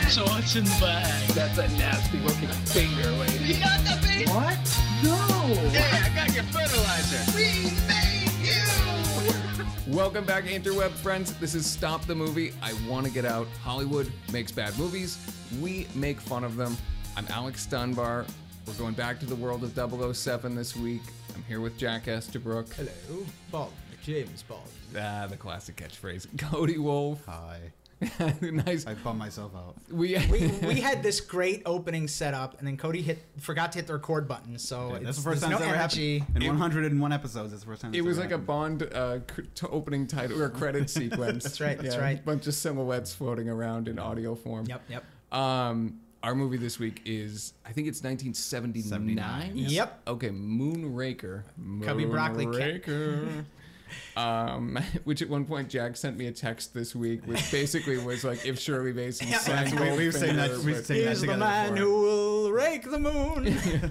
So what's in the bag? That's a nasty looking finger, lady. You got the bait? What? No! Hey, I got your fertilizer. We made you! Welcome back, interweb friends. This is Stop the Movie. I want to get out. Hollywood makes bad movies. We make fun of them. I'm Alex Dunbar. We're going back to the world of 007 this week. I'm here with Jack Estabrook. Hello, Bond, James Bond. The classic catchphrase. Cody Wolf. Hi. Nice. I bummed myself out. We had this great opening setup, and then Cody forgot to hit the record button. So That's the first time no it's ever energy. happened. In 101 episodes, that's the first time It it's was ever like a happened. Bond opening title or credit sequence. That's right, that's Yeah, right. A bunch of silhouettes floating around in audio form. Yep. Our movie this week is, I think it's 1979. 79, yes. Yep. Okay, Moonraker. Cubby Broccoli. Moonraker. Which at one point Jack sent me a text this week, which basically was like, if Shirley Bassey Yeah, sang that's we were saying that. Goldfinger, We but- were saying that He's the together man before. who will rake the moon.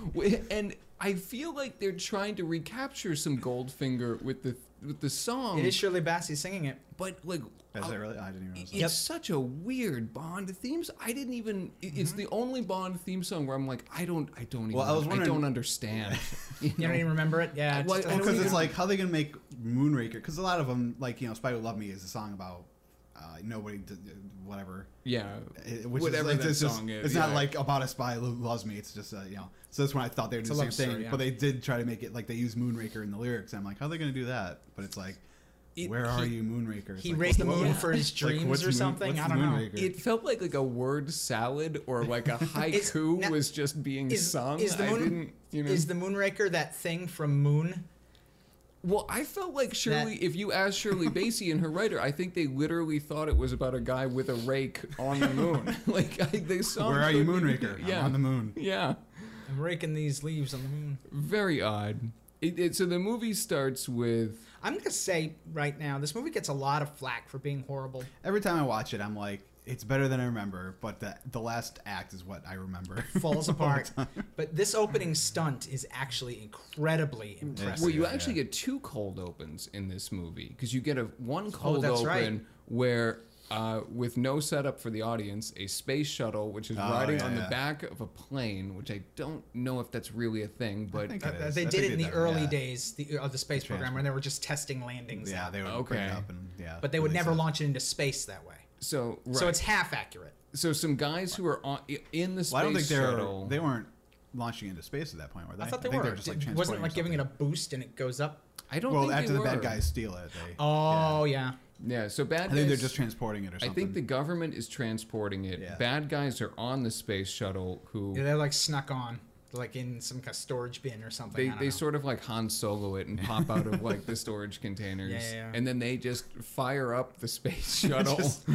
And I feel like they're trying to recapture some Goldfinger with the song, It is Shirley Bassey singing it. but like. Is it really? I didn't even know. It's Yep. such a weird Bond themes. I didn't even. It's the only Bond theme song where I'm like, I don't even. Well, I was I wondering- don't understand. You don't even remember it? Yeah. Well, Just I don't Because even- it's like, how are they going to make Moonraker? Because a lot of them, like, Spy Who Loved Me is a song about nobody, whatever. Yeah, Which whatever is like, that it's just, song is. It's yeah. not like about a spy who loves me. It's just, So that's when I thought they were It's doing a the same love thing. story, yeah. But they did try to make it like they use Moonraker in the lyrics. I'm like, how are they going to do that? But it's like, where are you, Moonraker? It's he like, raked the what- moon yeah. for his like, dreams what's or Moon- something. what's I don't know. Moonraker? It felt like a word salad or like a haiku now- was just being sung. Is the I moon? didn't, Is the Moonraker that thing from Moon? Well, I felt like Shirley. If you ask Shirley Bassey and her writer, I think they literally thought it was about a guy with a rake on the moon. They saw. Where are you, Moonraker? Yeah, I'm on the moon. Yeah. I'm raking these leaves on the moon. Very odd. So the movie starts with. I'm gonna say right now, this movie gets a lot of flack for being horrible. Every time I watch it, I'm like, it's better than I remember, but the last act is what I remember. Falls apart. But this opening stunt is actually incredibly impressive. Well, you Yeah, actually yeah. get two cold opens in this movie because you get one cold that's open right. where, with no setup for the audience, a space shuttle which is riding on the yeah. back of a plane, which I don't know if that's really a thing, but think it is. They I did think it in they the did, early yeah. days of the space program when they were just testing landings. Yeah, out. they would bring Okay. it up and But they would release never it. launch it into space that way. so So it's half accurate. so some guys who are in the space Well, I don't think shuttle. they weren't launting into space at that point, were they? I thought they think were. were just like Wasn't transporting like giving it a something. boost and it goes up. I don't Well, think after they the bad were. guys steal it, they. Oh yeah. Yeah, so bad I guys. think they're just transporting it or I something. think the government is transporting it. Yeah. Bad guys are on the space shuttle who. Yeah, they're like snuck on, like in some kind of storage bin or something. I don't They know. sort of like Han Solo it and pop out of like the storage containers, Yeah. and then they just fire up the space shuttle, Just,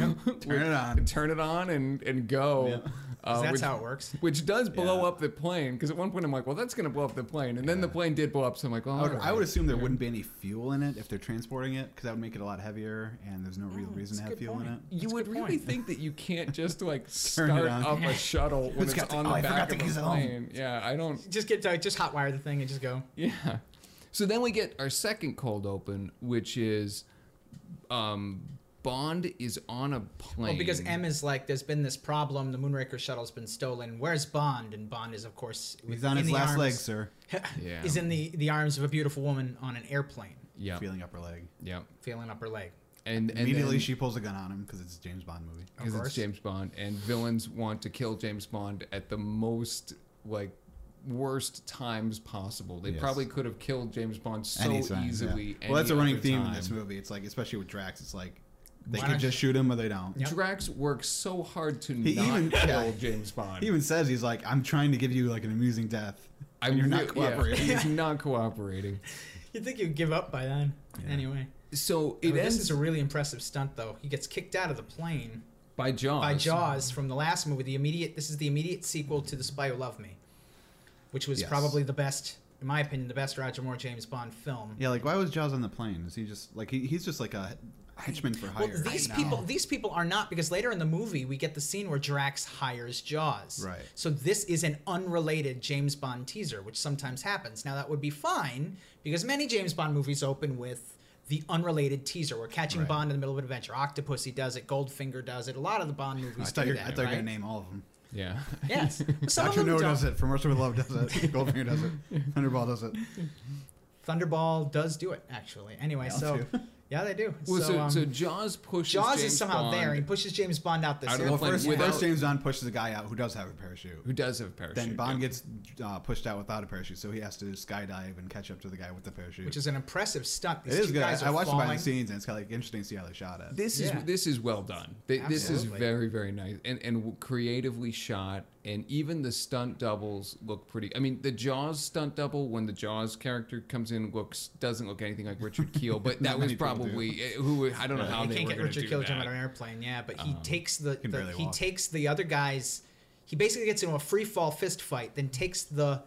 turn it on. and go. Yeah. 'Cause that's which, how it works. Which does blow Yeah. up the plane because at one point I'm like, well, that's gonna blow up the plane, and then the plane did blow up, so I'm like, well, I would assume there wouldn't be any fuel in it if they're transporting it, because that would make it a lot heavier, and there's no real reason to that's a have good fuel in point. it. You That's a would good really point. think that you can't just like Turn it start on. up a shuttle when Who's it's got the- on oh, the I back forgot to of a use it home. plane. Yeah, I don't. Just hotwire the thing and just go. Yeah. So then we get our second cold open, which is Bond is on a plane. Well, because M is like, there's been this problem. The Moonraker shuttle's been stolen. Where's Bond? And Bond is, of course, He's on in his the last arms- legs, sir. Yeah. Is in the arms of a beautiful woman on an airplane, Yeah. Feeling upper leg. Yeah. feeling up her leg. And Immediately, then, she pulls a gun on him because it's a James Bond movie. because it's course. James Bond, and villains want to kill James Bond at the most like worst times possible. They Yes. probably could have killed James Bond so Anytime, easily. yeah. Well, that's a any running other theme in time. this movie. It's like, especially with Drax, it's like they Why could not just shoot him or they don't. Yep. Drax works so hard to He not even- kill yeah. James Bond. He even says, he's like, I'm trying to give you like an amusing death. And you're not cooperating. Yeah, he's not cooperating. You'd think you'd give up by then. Yeah. Anyway. So I it mean, this ends is a really impressive stunt, though. He gets kicked out of the plane by Jaws. by Jaws from the last movie. This is the immediate sequel to The Spy Who Loved Me, which was Yes. probably the best, in my opinion, the best Roger Moore James Bond film. Yeah, like why was Jaws on the plane? Is he just like he's just like a henchman for hire? Well, these people are not, because later in the movie we get the scene where Drax hires Jaws. Right. So this is an unrelated James Bond teaser, which sometimes happens. Now that would be fine because many James Bond movies open with the unrelated teaser. We're catching Bond in the middle of an adventure. Octopussy does it. Goldfinger does it. A lot of the Bond movies I thought do you that. were going right? to name all of them. Yeah. Yes. Some of Dr. them No don't. does it. From Russia with Love does it. Goldfinger does it. Thunderball does it. Thunderball does do it, actually. Anyway, so too. yeah, they do. Well, so Jaws pushes Jaws James is somehow Bond, there. He pushes James Bond out the Out of the airplane. plane First, without- first James Bond pushes a guy out who does have a parachute. who does have a parachute. Then Bond yeah. gets pushed out without a parachute, so he has to skydive and catch up to the guy with the parachute. Which is an impressive stunt. These it is two good. guys I are watched the falling. behind the scenes, and it's kind of like interesting to see how they shot it. This Yeah. is well done. This is Absolutely. very, very nice and creatively shot. And even the stunt doubles look pretty. I mean, the Jaws stunt double when the Jaws character comes in doesn't look anything like Richard Kiel, but that Not was many people probably who I don't know how They they can't were get going to Richard do Kiel to jump that. out of an airplane, yeah, but he takes can barely he walk. takes the other guys. He basically gets into a free fall fist fight, then takes the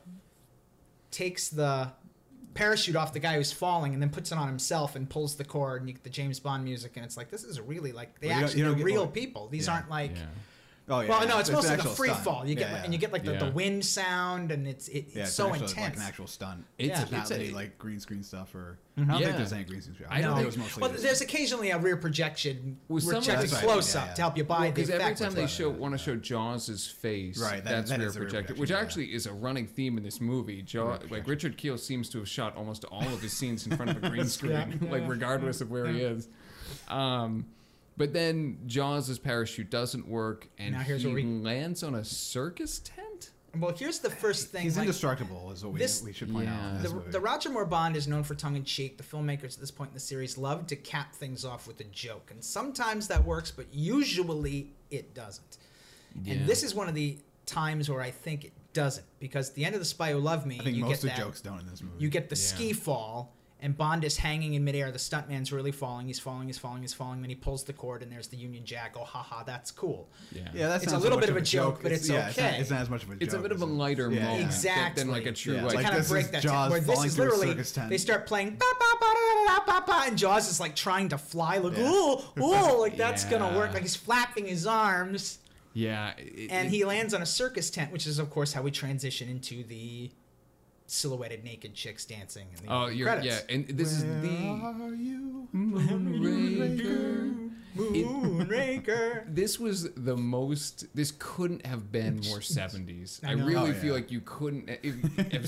parachute off the guy who's falling, and then puts it on himself and pulls the cord, and you get the James Bond music, and it's like this is really like they Well, you actually don't they're get, real like- people. These yeah. aren't like. Yeah. Oh yeah. Well, no, it's an mostly the actual free stunt. fall. You get Yeah, and you get like the Yeah. wind sound, and it's yeah, so it's intense. like an actual stunt. It's- It's not it's any a- like green screen stuff or. I don't Yeah. think there's any green screen stuff. I don't think think- it was mostly. Well, just- there's occasionally a rear projection, Well, some of projected that's right, close yeah, up yeah. to help you buy the Because every effect. time they what- want to show Jaws' face, Right, that's that rear is the rear projected, projection, which yeah. actually is a running theme in this movie. Like projection. Richard Kiel seems to have shot almost all of his scenes in front of a green screen, Yeah. like regardless of where he is. But then Jaws' parachute doesn't work, and Now here's he where we- lands on a circus tent. Well, here's the first thing. He's like, indestructible, is what we should point out. in Yeah. this movie. the Roger Moore Bond is known for tongue-in-cheek. The filmmakers at this point in the series love to cap things off with a joke, and sometimes that works, but usually it doesn't. Yeah. And this is one of the times where I think it doesn't, because at the end of The Spy Who Loved Me, I think you most get of the that, jokes don't in this movie. you get the Yeah. ski fall, and Bond is hanging in midair. The stuntman's really falling. He's falling. Then he pulls the cord, and there's the Union Jack. Oh, haha, that's cool. Yeah, that's It's not a so little much bit of a joke, but it's yeah, okay. It's not as much of a joke. It's a bit of a as lighter yeah, moment yeah. Exactly. than like a true Yeah, like. to kind of this break is that Jaws where this falling is through a literally circus tent. they start playing ba, ba, ba, da, da, da, ba, ba, and Jaws is like trying to fly like Yeah. ooh like that's gonna Yeah. work, like he's flapping his arms, Yeah, and he lands on a circus tent, which is of course how we transition into the silhouetted naked chicks dancing in the Oh, you're credits. yeah, and this is Where the are you? Moonraker. Moonraker. This was the most. This couldn't have been more 70s. I know. really Oh, feel yeah. like you couldn't if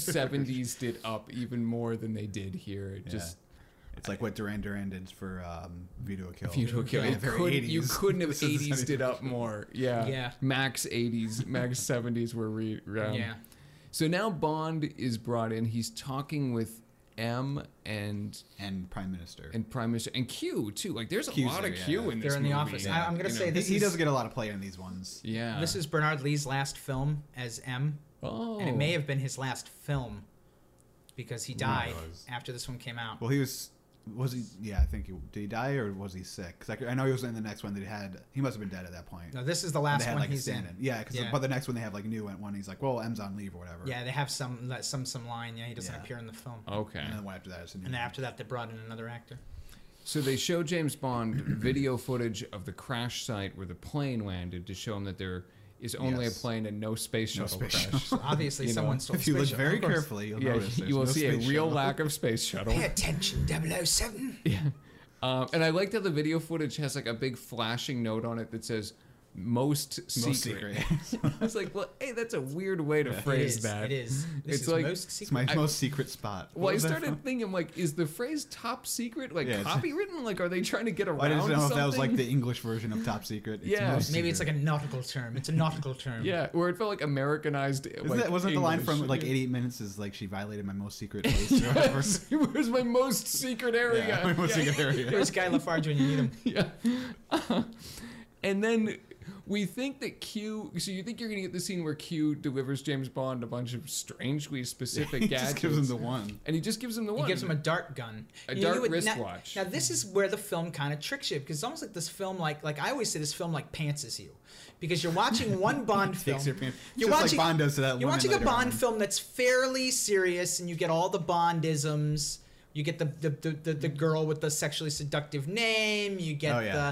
70s did up even more than they did here. It just It's like what Duran Duran did for Vito Kill. Vito Kill. Yeah, It very couldn't- you 80s. couldn't have This is 80s did up 70s. more. Yeah. Yeah. Max 80s, max 70s were Yeah. So now Bond is brought in. He's talking with M and And Prime Minister. Prime Minister and Q too. Like there's a Q's lot of there, Q yeah. in this They're in the movie. office. I'm gonna You say know? this he is- does get a lot of play in these ones. Yeah. This is Bernard Lee's last film as M, Oh. and it may have been his last film because he died was. after this one came out. Well, was he? Yeah, I think did he die or was he sick? Because I know he was in the next one that he had. He must have been dead at that point. No, this is the And last they had one like a he's in. stand-in. Yeah, because Yeah. but the next one they have like a new one. He's like, well, M's on leave or whatever. Yeah, they have some line. Yeah, he doesn't Yeah. appear in the film. Okay. And then the one after that is a new And then one. after that, they brought in another actor. So they show James Bond video footage of the crash site where the plane landed to show him that there is only Yes. a plane and no space No shuttle space crash. So obviously, You know, someone stole If you look space shuttle. very Of course. carefully, you'll Yeah, notice there's you will no see a space real shuttle. lack of space shuttle. Pay attention, 007. Yeah. And I liked how the video footage has like a big flashing note on it that says most Most secret. secret. I was like, well, hey, that's a weird way to phrase that. It is. This It's is like- most It's secret. my most secret spot. Well, What I was that started from? thinking, like, is the phrase top secret like Yeah, it's- copywritten? Like, are they trying to get around I didn't know something? if that was like the English version of top secret. It's Yeah. most Maybe it's like secret. a nautical term. It's a nautical term. Yeah, where it felt like Americanized. Wasn't the line English. from like 88 Minutes is like she violated my most secret place or whatever? Yes, it was my most secret area. Yeah, my most secret area. Here's Guy Lafarge when you need him. Yeah. And then we think that Q. So you think you're gonna get the scene where Q delivers James Bond a bunch of strangely specific He gadgets, just gives him the one. and he just gives him the one. He gives him a dart gun. A You know, dart you would- wristwatch. Now this is where the film kind of tricks you, because it's almost like this film, like I always say, this film like pantses you, because you're watching one Bond film. Takes your pants. You're Just watching like Bond does to that You're woman watching a later Bond on. film that's fairly serious, and you get all the Bondisms. You get the girl with the sexually seductive name. You get Oh, yeah.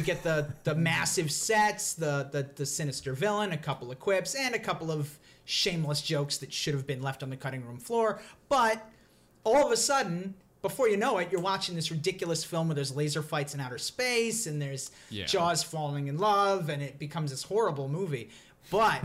the massive sets, the sinister villain, a couple of quips, and a couple of shameless jokes that should have been left on the cutting room floor. But all of a sudden, before you know it, you're watching this ridiculous film where there's laser fights in outer space and there's Yeah. Jaws falling in love, and it becomes this horrible movie. But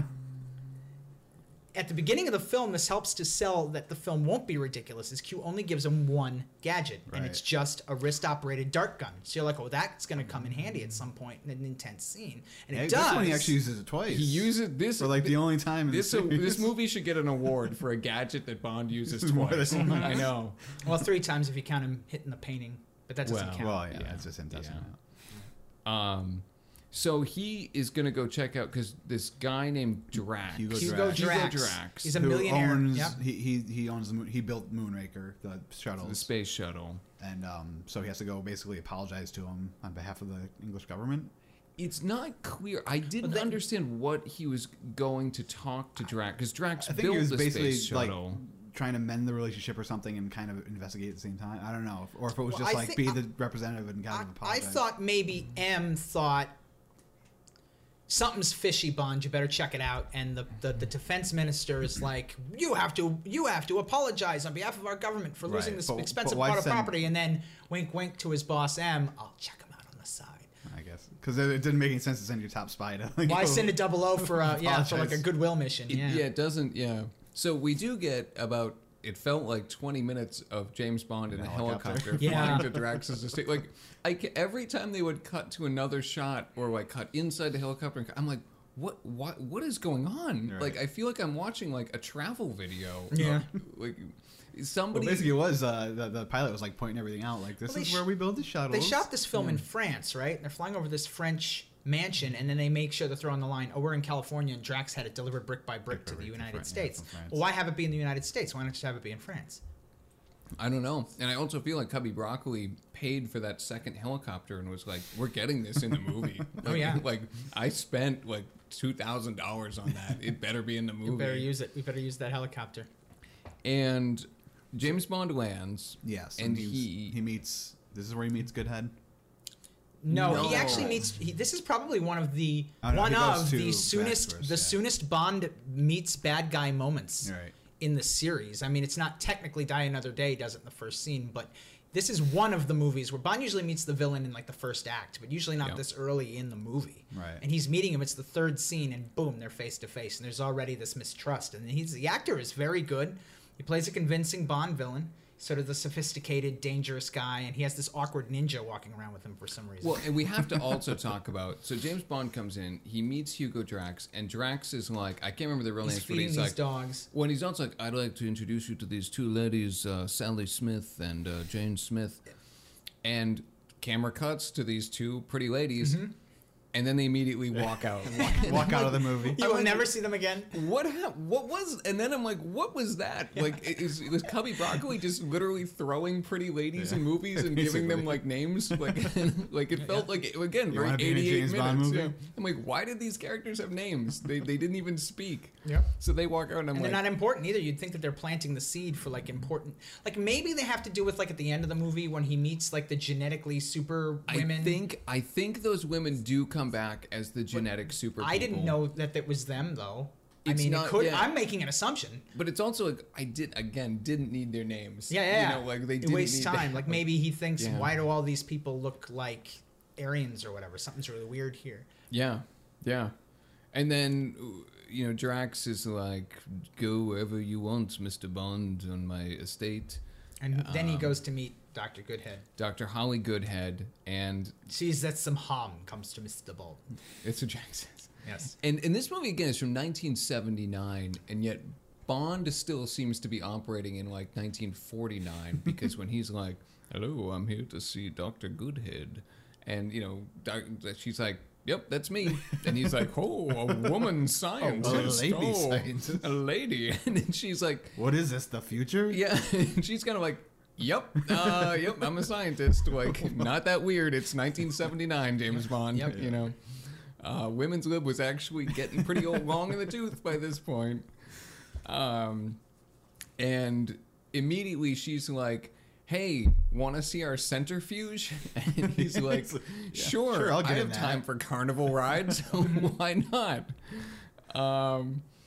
at the beginning of the film, this helps to sell that the film won't be ridiculous. Is Q only gives him one gadget, and it's Right. just a wrist-operated dart gun. So you're like, oh, that's going to come in handy at some point in an intense scene. And it Hey, does. This one he actually uses it twice. He uses this for like the only time in This the series. this movie should get an award for a gadget that Bond uses More twice. than once. I know. Well, 3 times if you count him hitting the painting, but that doesn't Well, count. Well, yeah, Yeah. it's just him testing Yeah. it out. So he is gonna go check out because this guy named Drax. Hugo Hugo Drax. Drax. Drax, He's a Who millionaire. Owns, Yep. he owns the moon. He built Moonraker, the shuttles, the space shuttle. and so he has to go basically apologize to him on behalf of the English government. It's not clear. I didn't then- understand what he was going to talk to Drax because Drax I think built he was the basically space like shuttle. trying to mend the relationship or something and kind of investigate at the same time. I don't know, or if it was Well, just I like think- be the representative and kind of I apologize. thought maybe M thought something's fishy, Bond. You better check it out. And the defense minister is like, you have to apologize on behalf of our government for losing Right, this but expensive why part of send- property. And then wink, wink to his boss M. I'll check him out on the side. I guess because it didn't make any sense to send your top spy to. Like, Why go- send a 00 for for like a Apologize. goodwill mission? Yeah, it doesn't. Yeah. So we do get about. It felt like 20 minutes of James Bond in a helicopter Yeah. flying to Drax's estate. Like, every time they would cut to another shot or like cut inside the helicopter, I'm like, what is going on? Right. Like, I feel like I'm watching like a travel video. Yeah. Like Well, somebody. basically, it was the pilot was like pointing everything out. Like, this Well, is they where sh- we build the shuttles. They shot this film in France, right? And they're flying over this French mansion, and then they make sure to throw on the line, oh, we're in California, and Drax had it delivered brick by brick to the United France, States. from France. Well, why have it be in the United States? Why not just have it be in France? I don't know. And I also feel like Cubby Broccoli paid for that second helicopter and was like, we're getting this in the movie. Oh, yeah. Like, I spent like $2,000 on that. It better be in the movie. We better use it. We better use that helicopter. And James Bond lands. Yes, And he meets. This is where he meets Goodhead. No, he No. actually meets. This is probably one of the Oh, no, he goes to the Drax soonest first, the yeah. soonest Bond meets bad guy moments Right. in the series. I mean, it's not technically Die Another Day does it in the first scene, but this is one of the movies where Bond usually meets the villain in like the first act, but usually not Yeah. this early in the movie. Right. And he's meeting him. It's the third scene, and boom, they're face to face, and there's already this mistrust. And the actor is very good. He plays a convincing Bond villain, sort of the sophisticated, dangerous guy, and he has this awkward ninja walking around with him for some reason. Well, and we have to also talk about. So James Bond comes in, he meets Hugo Drax, and Drax is like, I can't remember the real he's names, but feeding he's these like, dogs. when he's also like, I'd like to introduce you to these two ladies, Sally Smith and Jane Smith. And camera cuts to these two pretty ladies, and then they immediately walk out. Walk out of the movie. You will never see them again. What happened? What was? And then I'm like, what was that? Like, was Cubby Broccoli just literally throwing pretty ladies in movies and giving them Basically. like names? Like, like it felt like again, You very wanna be in a 88 James minutes. Bond movie? Yeah. I'm like, why did these characters have names? They didn't even speak. Yep. So they walk out, and I'm And like, they're not important either. You'd think that they're planting the seed for like important, like maybe they have to do with like at the end of the movie when he meets like the genetically super women. I think those women do come back as the genetic super. I didn't people. know that it was them though. I It's mean, not- it could. yeah. I'm making an assumption. But it's also like I didn't need their names. Yeah. You know, like they it didn't wastes need time. Like maybe he thinks, Yeah. why do all these people look like Aryans or whatever? Something's really weird here. Yeah, yeah. And then, you know, Drax is like, go wherever you want, Mr. Bond, on my estate. And then he goes to meet Dr. Goodhead. Dr. Holly Goodhead, and Sees that some harm comes to Mr. Bond. it's what Jack says. Yes. And this movie, again, is from 1979, and yet Bond still seems to be operating in like 1949, because when he's like, hello, I'm here to see Dr. Goodhead. And, you know, she's like, yep, that's me. And he's like, oh, a woman scientist. lady scientist. A lady. And then she's like, What is this? The future? yeah. And she's kind of like, yep, I'm a scientist. Like, not that weird. It's 1979, James Bond. Yep. You know, women's lib was actually getting pretty old, long in the tooth by this point. And immediately she's like, hey, want to see our centrifuge? And he's like, sure, I'll get I in have that." time for carnival rides, so why not?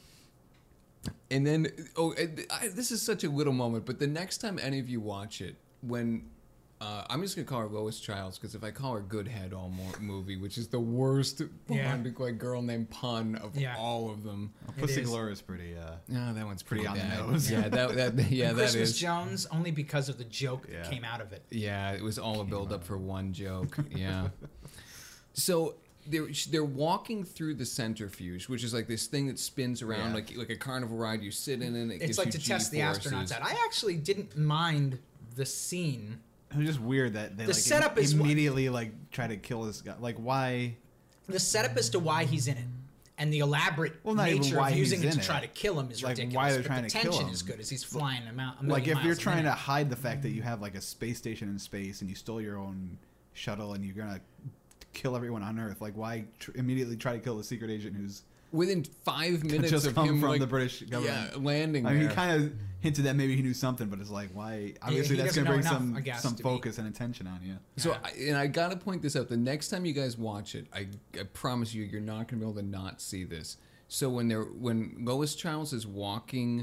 And then, this is such a little moment, but the next time any of you watch it, when I'm just gonna call her Lois Childs because if I call her Goodhead all movie, which is the worst Bond like girl named pun of all of them. Pussy Galore is pretty. No, that one's pretty on the bad. nose. Yeah, that Christmas is. Jones only because of the joke that came out of it. Yeah, it was all a build up for one joke. Yeah. So they're walking through the centrifuge, which is like this thing that spins around like a carnival ride. You sit in and it It's gives like you to test the G-forces. astronauts out. I actually didn't mind the scene. It was just weird that they The setup is immediately try to kill this guy. Like why? The setup as to why he's in it, and the elaborate Well, not even nature why of using he's it to in try it. to kill him is Like, ridiculous. why they're but trying the to kill tension him. is good as he's flying a million Like if you're miles a trying to minute. hide the fact that you have like a space station in space and you stole your own shuttle and you're gonna kill everyone on Earth, like why immediately try to kill the secret agent who's Within 5 minutes just of come him from like, the British government? landing I mean, there. he kind of hinted that maybe he knew something, but it's like why? Obviously, he that's doesn't gonna bring know enough, I guess, some to be- focus and attention on you. So, I gotta point this out. The next time you guys watch it, I promise you, you're not gonna be able to not see this. So when Lois Childs is walking,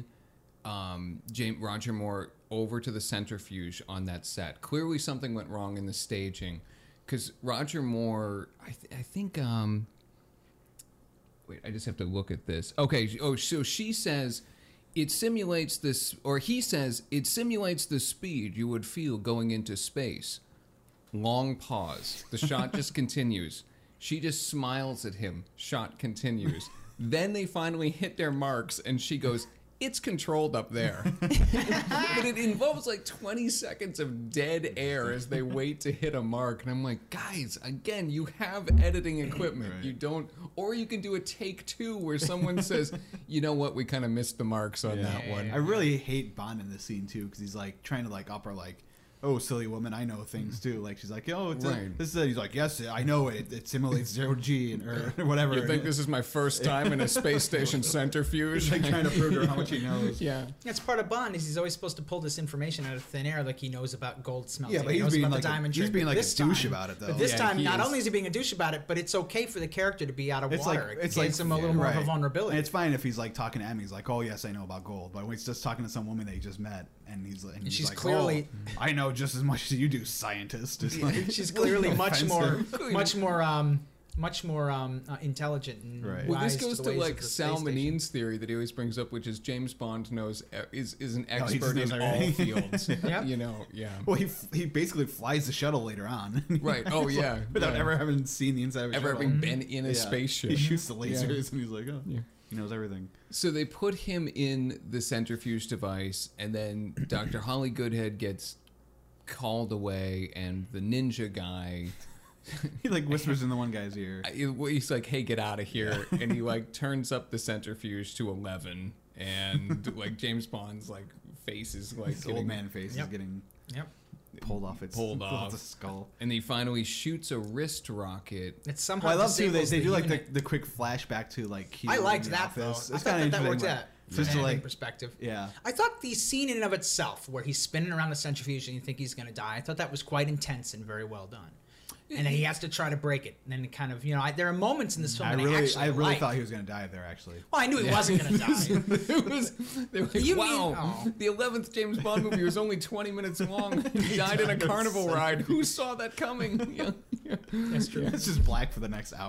Roger Moore over to the centrifuge on that set, clearly something went wrong in the staging, because Roger Moore, I think. Wait, I just have to look at this. Okay. Oh, so she says. It simulates this, or he says, it simulates the speed you would feel going into space. Long pause. The shot just continues. She just smiles at him. Shot continues. Then they finally hit their marks, and she goes, it's controlled up there. But it involves like 20 seconds of dead air as they wait to hit a mark. And I'm like, guys, again, you have editing equipment. Right. You don't, or you can do a take 2 where someone says, you know what, we kind of missed the marks on that one. I really hate Bond in this scene too because he's like trying to like up her like, oh silly woman, I know things too. Like she's like, oh, this is he's like, yes, I know it. It simulates 0G and or whatever. You think this is my first time in a space station centrifuge? He's like trying to prove to her how much he knows. Yeah. That's part of Bond. Is he's always supposed to pull this information out of thin air, like he knows about gold smelting. Yeah, but he he's knows being about like the diamond he's trick. being But like a this douche time- about it though. But this Yeah, time, he not is. only is he being a douche about it, but it's okay for the character to be out of It's water. like It it's like gives him a little more of a right. vulnerability. And it's fine if he's like talking to Emmy. He's like, oh yes, I know about gold. But when he's just talking to some woman that he just met, and he's like, she's like, clearly- oh, I know just as much as you do, scientist. It's like, She's clearly much more, offensive. much more intelligent and Right. Well, this wise goes to, to the ways like of the Sal space station. Menin's theory that he always brings up, which is James Bond knows is an he just expert knows in all everything. fields. Yep. You know, yeah. Well, he basically flies the shuttle later on. Right. Oh yeah. Without yeah. ever having seen the inside of a ever shuttle. having been in a spaceship. He shoots the Yeah. lasers and he's like, oh, he knows everything. So they put him in the centrifuge device, and then Dr. Holly Goodhead gets called away, and the ninja guy, He like whispers in the one guy's ear. he's like, "Hey, get out of here!" And he like turns up the centrifuge to 11, and like James Bond's like face is like His old man face Yep. is getting Yep. pulled off its the skull. and he finally shoots a wrist rocket. It's somehow Well, I love too. They disables do like unit. the quick flashback to like. Q I liked in the that though. office. I It's thought kinda that worked interesting, out. Just to from an like, perspective. yeah. I thought the scene in and of itself, where he's spinning around the centrifuge and you think he's going to die, I thought that was quite intense and very well done. And then he has to try to break it, and then it kind of, there are moments in this film I that really I really thought he was gonna die there. Actually, Well, I knew he wasn't going to die. It was, they were like, You wow, mean- oh. the 11th James Bond movie was only 20 minutes long. He died in a carnival ride. Who saw that coming? Yeah. That's true. it's just black for the next hour.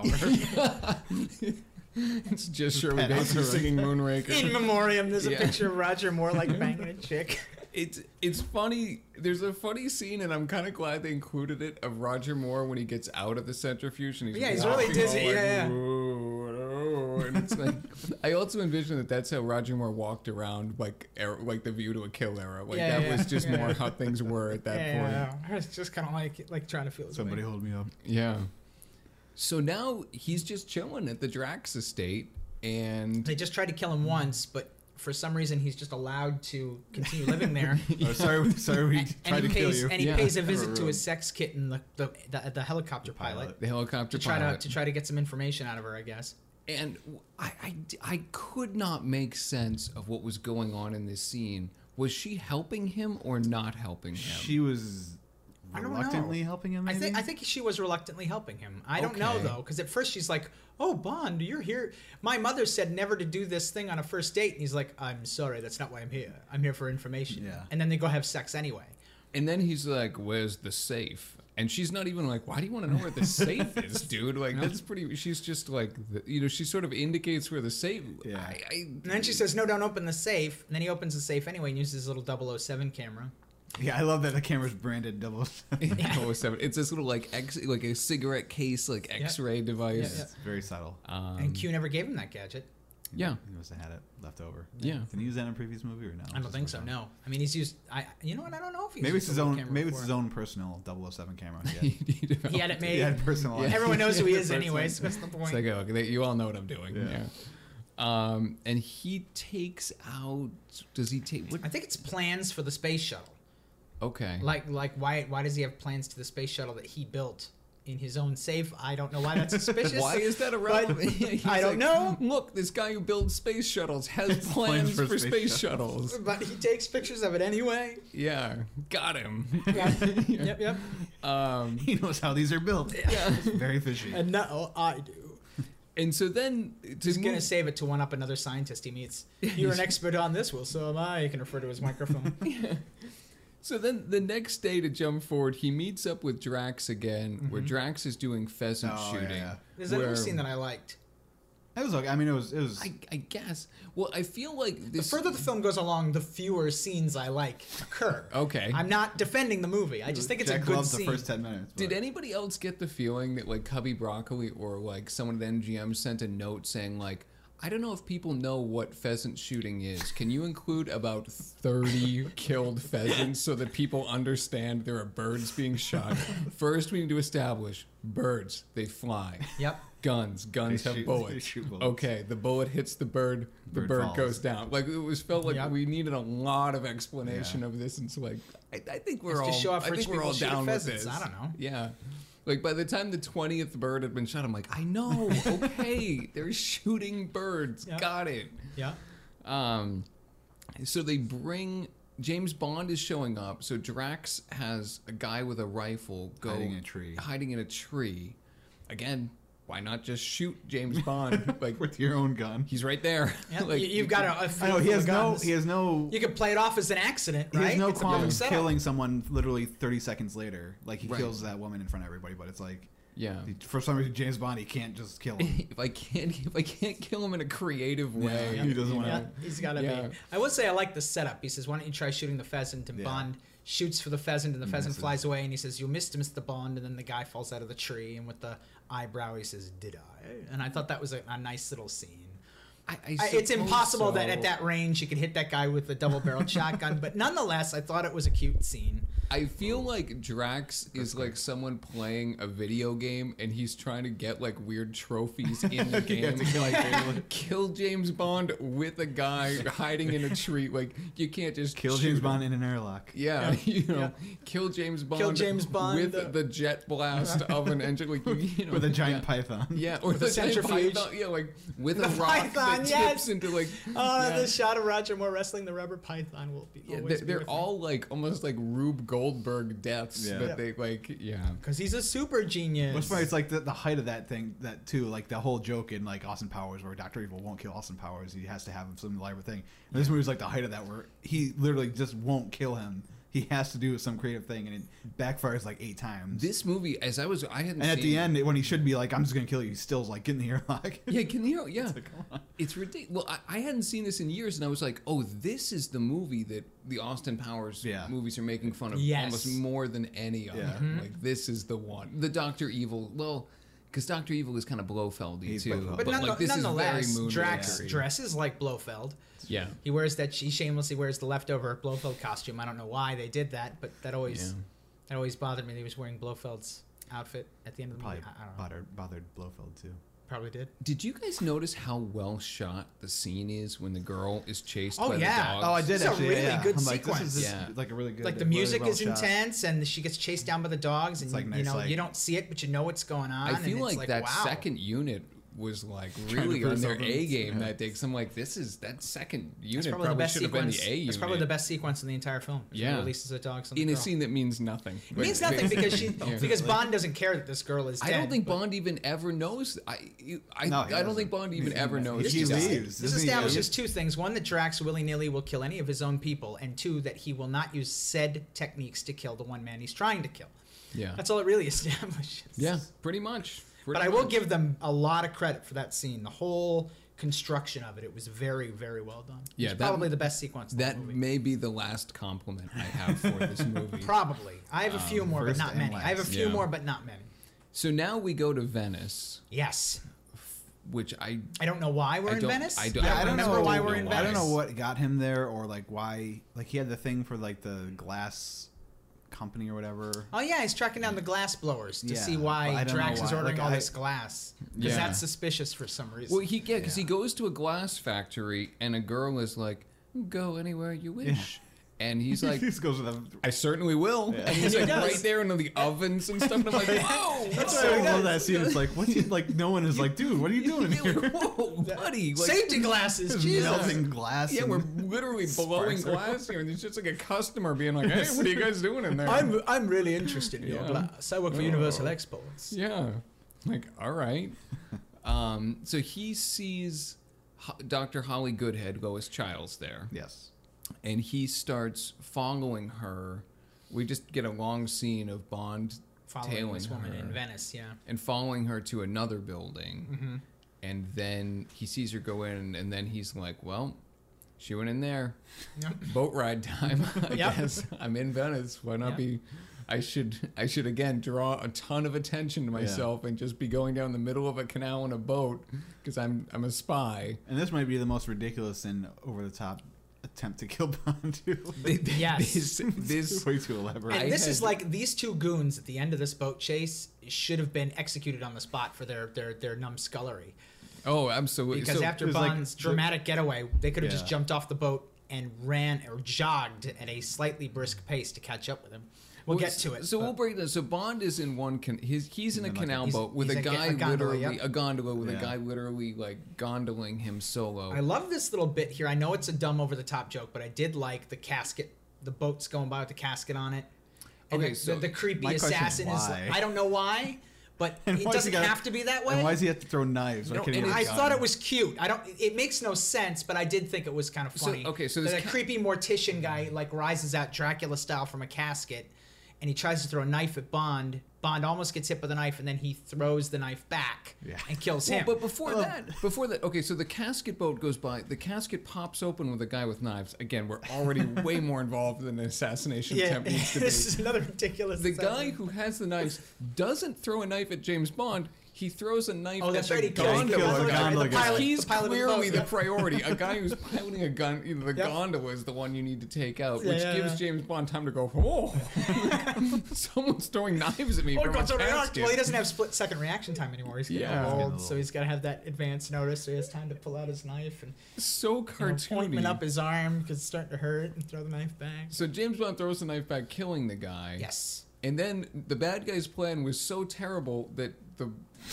It's just Shirley Pat Bassey Oscar. singing Moonraker. In memoriam, there's a Yeah. picture of Roger Moore like banging a chick. It's funny. There's a funny scene, and I'm kind of glad they included it, of Roger Moore when he gets out of the centrifuge and he's Yeah, he's really walking dizzy, all like, yeah. "Whoa, whoa," and it's like I also envision that that's how Roger Moore walked around, like the View to a Kill era. Like Yeah, that yeah, was just yeah. more how things were at that point. Yeah, I was just kind of like trying to feel his Somebody way. hold me up. Yeah. So now he's just chilling at the Drax estate, and They just tried to kill him once, but for some reason he's just allowed to continue living there. Oh, sorry, we tried to kill you. And he Yeah. pays a visit to his sex kitten, the helicopter pilot, the helicopter to try pilot. to get some information out of her, I guess. And I could not make sense of what was going on in this scene. Was she helping him or not helping him? She was I don't know. reluctantly helping him. I Maybe? think she was reluctantly helping him. I don't know Okay. though, because at first she's like, "Oh, Bond, you're here. My mother said never to do this thing on a first date," and he's like, "I'm sorry, that's not why I'm here. I'm here for information." Yeah. And then they go have sex anyway. And then he's like, "Where's the safe?" And she's not even like, "Why do you want to know where the safe is, dude?" Like, that's pretty. She's just like, she sort of indicates where the safe. Yeah. And then she says, "No, don't open the safe." And then he opens the safe anyway and uses his little 007 camera. Yeah, I love that the camera's branded 007. 007. It's this little like like a cigarette case, like X-ray device. Yeah. It's very subtle. And Q never gave him that gadget. Yeah. He must have had it left over. Yeah. Did he use that in a previous movie or no? I don't think so. No. I mean, he's used. You know what? I don't know if he's Maybe it's used his a little own. camera Maybe it's before. his own personal 007 camera. He had it made. He had personal. Everyone knows who he is Personal. anyway. So that's the point. It's like, oh, you all know what I'm doing. Yeah. And he takes out. Does he take? What? I think it's plans for the space shuttle. Okay. Like why does he have plans to the space shuttle that he built in his own safe? I don't know why that's suspicious. Why is that irrelevant? He's I don't know. Look, this guy who builds space shuttles has plans for space shuttles. But he takes pictures of it anyway. Yeah, got him. Yep. He knows how these are built. Yeah. It's very fishy. And no, I do. And so then He's gonna save it to one up another scientist he meets. You're an expert on this. Well, so am I. You can refer to his microphone. So then the next day, to jump forward, he meets up with Drax again, where Drax is doing pheasant shooting. Yeah. There's another scene that I liked. It was okay. I mean, it was. I guess. Well, I feel like The this. further the film goes along, the fewer scenes I like occur. Okay. I'm not defending the movie. I just think it's Jack a good loved scene. the first 10 minutes. Did but- anybody else get the feeling that like Cubby Broccoli or like someone at NGM sent a note saying like, I don't know if people know what pheasant shooting is. Can you include about 30 killed pheasants so that people understand there are birds being shot? First, we need to establish birds, they fly. Yep. Guns They have shoot- bullets. they shoot bullets. Okay, the bullet hits the bird, the bird falls. goes down. Like it felt like Yep. we needed a lot of explanation of this, and so like I think we're It's all just show off I rich think we're all people shoot down with pheasants. this. I don't know. Yeah. Like by the time the 20th bird had been shot, I'm like, I know, okay, they're shooting birds, Yeah. got it. Yeah. So they bring James Bond is showing up. So Drax has a guy with a rifle hiding in a tree. Again, why not just shoot James Bond like with your own gun. he's right there? Yeah, Like, you've got a I know field he full has of no. guns. He has no. You can play it off as an accident, He right? has no It's a perfect qualms setup. killing someone literally 30 seconds later. Like he Right. kills that woman in front of everybody, but it's like yeah. for some reason James Bond he can't just kill him. If I can't kill him in a creative way, Yeah, he doesn't want Yeah, to. he's got to Yeah. be. I would say I like the setup. He says, "Why don't you try shooting the pheasant?" And Yeah. Bond shoots for the pheasant, and the pheasant misses. flies away. And he says, "You missed, Mr. Bond." And then the guy falls out of the tree, and with the eyebrow, he says, "Did I?" And I thought that was a nice little scene. It's impossible that at that range you could hit that guy with a double-barreled shotgun, but nonetheless, I thought it was a cute scene. I feel like Drax is like someone playing a video game and he's trying to get like weird trophies in the game. Like kill James Bond with a guy hiding in a tree. Like you can't just Kill shoot James him. Bond in an airlock. Yeah, you know, Yeah. kill James Bond. Kill James Bond, with the jet blast of an engine, like you know, With a giant yeah. python. Yeah, or With the a giant centrifuge. python. Yeah, like with The a rock python, that yes. tips into like. Oh, yeah. the shot of Roger Moore wrestling the rubber python will be Yeah, always they're all like almost like Rube Goldberg deaths Yeah. that they like. Yeah, because he's a super genius. What's funny, it's like the height of that thing, that too, like the whole joke in like Austin Powers where Dr. Evil won't kill Austin Powers. He has to have some elaborate thing. And this movie's like the height of that where he literally just won't kill him. He has to do some creative thing and it backfires like 8 times. this movie, as I hadn't. and at seen the end, when he should be like, I'm just going to kill you, he's still like, get in the airlock. Yeah, can you? Yeah, Come on. it's ridiculous. Well, I hadn't seen this in years, and I was like, "Oh, this is the movie that the Austin Powers Yeah. movies are making fun of Yes. almost more than any other. Yeah. Like this is the one. The Doctor Evil. Well, because Doctor Evil is kind of Blofeldy He's too. Blofeld. But like this is very nonetheless, Moonraker. Drax dresses like Blofeld. Yeah. He wears that. He shamelessly wears the leftover Blofeld costume. I don't know why they did that, but that always bothered me. That he was wearing Blofeld's outfit at the end of the Probably movie. I don't know. bothered Blofeld too. Probably did. Did you guys notice how well shot the scene is when the girl is chased Oh, by yeah. the dogs? Oh, I did It's a actually. really yeah. good I'm like, sequence. This is Yeah. like a really good. Like the really music well is shot. intense, and she gets chased down by the dogs, and It's like you nice, know like- you don't see it, but you know what's going on. I feel and it's like that wow. second unit was like to really prove on their something. A game Yeah. that day. Cause I'm like, that second unit That's probably, best should have been sequence. the A unit. That's probably the best sequence in the entire film. Yeah. He releases the dogs on the in a girl. scene that means nothing. It means nothing because Bond doesn't care that this girl is I dead. don't think but Bond even ever knows. No, I don't doesn't. think Bond even ever knows. This He she's just- dead. leaves. This Doesn't he? establishes two things. One, that Drax willy-nilly will kill any of his own people. And two, that he will not use said techniques to kill the one man he's trying to kill. Yeah. That's all it really establishes. Yeah, pretty much. But I will give them a lot of credit for that scene. The whole construction of it was very, very well done. Yeah, It's that- probably the best sequence in the That movie. may be the last compliment I have for this movie. Probably. I have a few more, but first not and many. I have a last. few Yeah. more, but not many. So now we go to Venice, Yes. which I I don't know why we're I in don't- Venice. I don't- Yeah, I don't remember know why we're in why. I Venice. don't know what got him there, or like why. Like he had the thing for like the glass company or whatever. Oh yeah, he's tracking down the glass blowers to Yeah, see but why I don't Drax know is why. ordering Like, all I- this glass. Because Yeah. that's suspicious for some reason. well because he goes to a glass factory and a girl is like, "Go anywhere you wish," and he's like, he just goes with them. "I certainly will," and he's He like does. right there in the ovens and stuff, and I'm like, "Whoa!" That's So why I he love does. that scene. It's like, what's he like? No one is like, dude, what are you doing Yeah, here? like, whoa, buddy! Like, Safety glasses, Just Jesus. melting glass. yeah, and- we're literally blowing Sparks glass here, and there's just like a customer being like, "Hey, what are you guys doing in there?" I'm really interested in your Yeah. glass. I work for Universal Exports. Yeah. Like, all right. So he sees Dr. Holly Goodhead, Lois Childs there, Yes. and he starts following her. We just get a long scene of Bond Following tailing this woman her in Venice, yeah. and following her to another building. Mm-hmm. And then he sees her go in, and then he's like, well, she went in there. Yep. Boat ride time, I Yep. guess. I'm in Venice. Why not Yep. be... I should again draw a ton of attention to myself and just be going down the middle of a canal in a boat because I'm a spy. And this might be the most ridiculous and over the top attempt to kill Bond too. Yes. This way too elaborate. And I this is had- like these two goons at the end of this boat chase should have been executed on the spot for their numbskullery. oh, absolutely. Because So- after there's like- Bond's dramatic getaway, they could have just Yeah. jumped off the boat and ran or jogged at a slightly brisk pace to catch up with him. We'll get to it. So but- we'll break this. So Bond is in one. He's in a in like a- canal he's- boat with he's a a guy gondola, literally yep. a gondola with a Yeah. guy literally like gondoling him solo. I love this little bit here. I know it's a dumb over the top joke, but I did like the casket. The boat's going by with the casket on it. And Okay, the, so the creepy my question is assassin is. why? I don't know why, but And it why does doesn't he gotta- have to be that way. And why does he have to throw knives? Why No, can't he and have a I gun? thought it was cute. I don't. It makes no sense, but I did think it was kind of So, funny. okay, so that this a creepy mortician guy like rises out Dracula style from a casket, and he tries to throw a knife at Bond. Bond almost gets hit with a knife, and then he throws the knife back Yeah. and kills Well, him. but before that, okay, so the casket boat goes by. The casket pops open with a guy with knives. Again, we're already way more involved than an assassination yeah, attempt needs to this be. is another ridiculous. The example. guy who has the knives doesn't throw a knife at James Bond. He throws a knife Oh, that's at right. He the kills gondola gondola guy. guy. The Because pilot- he's the pilot of the clearly boat, the yeah. priority. A guy who's piloting a gun, the Yep. gondola is the one you need to take out, Yeah, which yeah, gives yeah. James Bond time to go, oh, someone's throwing knives at me Oh, from a God's already on. casket. Well, he doesn't have split second reaction time anymore. He's getting Yeah. old, so he's got to have that advance notice. So he has time to pull out his knife and So ointment up cartoony. his arm because it's starting to hurt, and throw the knife back. So James Bond throws the knife back, killing the guy. Yes. And then the bad guy's plan was so terrible that the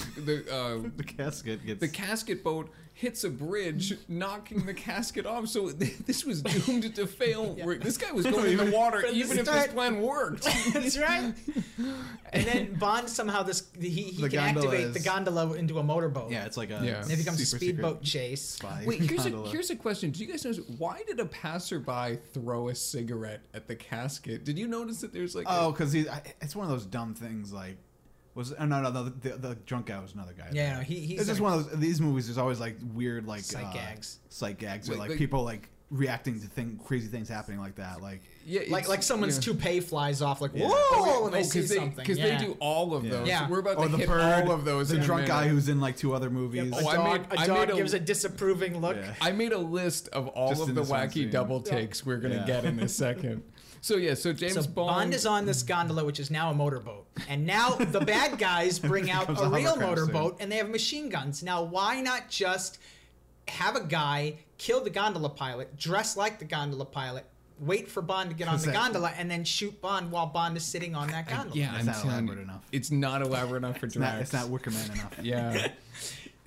The casket gets. the casket boat hits a bridge, knocking the casket off. So this was doomed to fail. This guy was going in the water From the even if this start. plan worked. That's right. And then Bond somehow he The can gondola activate the is- gondola into a motorboat. yeah, it's like a. Yeah. And it becomes a super speedboat secret chase. spy Wait, gondola. here's a question. Do you guys notice why did a passerby throw a cigarette at the casket? Did you notice that there's like Oh, because it's one of those dumb things like. No, the drunk guy was another guy. Yeah, no, he's It's just like- one of those. These movies, there's always like weird like Sight gags. sight gags, Wait, or like like- people like reacting to crazy things happening like that. Like yeah, like someone's yeah. toupee flies off like Yeah. whoa when they see because something. because Yeah. they do all of Yeah. those. Yeah. We're about or to the hit bird, all of those. the in a drunk minute. guy who's in like 2 other movies. Oh, I made- I dog made a- gives a disapproving look. Yeah. I made a list of all Just of in the this one wacky scene. double takes we're gonna Yeah. get in a second. So so James So Bond, Bond is on this gondola, which is now a motorboat, and now the bad guys bring out Becomes a a real hovercraft soon. motorboat, and they have machine guns. Now, why not just have a guy kill the gondola pilot, dress like the gondola pilot, wait for Bond to get on the gondola, and then shoot Bond while Bond is sitting on that gondola? Yeah, It's I'm not telling elaborate you, enough. it's not elaborate enough for It's not, Drax. it's not Wicker Man enough. Yeah.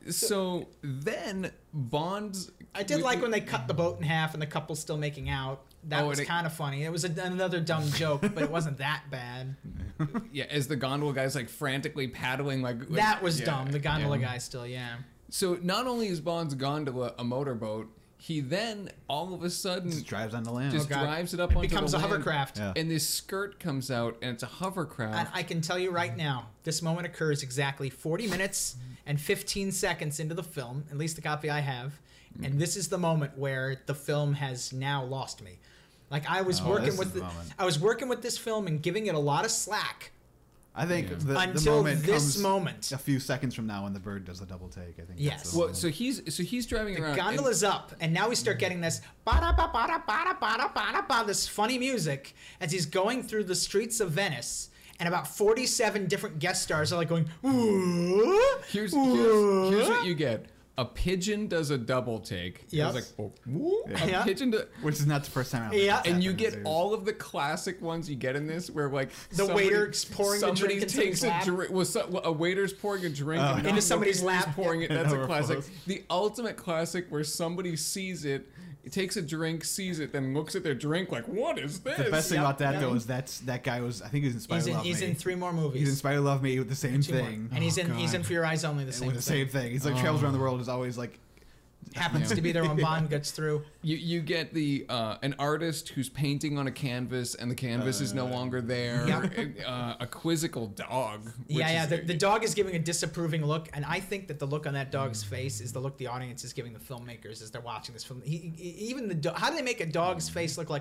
So then Bond's. I did like when they cut the boat in half and the couple's still making out. That was kind of funny. It was another dumb joke, but it wasn't that bad. Yeah, as the gondola guy's like frantically paddling, like That was yeah, dumb. The gondola yeah. guy still, yeah. So not only is Bond's gondola a motorboat, he then all of a sudden Just drives on the land. just God. drives it up It onto becomes the a land, hovercraft. Yeah. and this skirt comes out, and it's a hovercraft. And I can tell you right now, this moment occurs exactly 40 minutes and 15 seconds into the film, at least the copy I have. And this is the moment where the film has now lost me. Like I was working this with is the moment. I was working with this film and giving it a lot of slack I think the until moment this comes moment. a few seconds from now when the bird does the double take. I think. Yes. That's the well, moment. so he's driving The around. gondola's up, and now we start getting this ba-da-ba-ba-da-ba-da-ba-da-ba-da-ba, this funny music as he's going through the streets of Venice, and about 47 different guest stars are like going, ooh, here's ooh. what you get. A pigeon does a double take. Yes. It's like, oh, a Yeah. pigeon does. Which is not the first time. Yeah. And you get all of the classic ones you get in this, where like The waiter's pouring a drink into takes his a lap. drink. Well, a waiter's pouring a drink and Into not somebody's looking where he's lap. pouring it. Yeah. That's a Never classic. close. The ultimate classic where somebody sees it, takes a drink, sees it, then looks at their drink like, "What is this?" The best thing Yep. about that Yeah. though is that guy was, I think he was in Spider Love he's Me. in 3 more movies. He's in Spider Love Me with the same Two more. thing. And he's in God. For Your Eyes Only, the same with the thing. same thing. He's like travels around the world. Is always like Happens to be there when Bond gets through. You get the an artist who's painting on a canvas and the canvas is no longer there. Yep. A quizzical dog. which Yeah. is- The dog is giving a disapproving look, and I think that the look on that dog's face is the look the audience is giving the filmmakers as they're watching this film. Even the dog. How do they make a dog's face look like?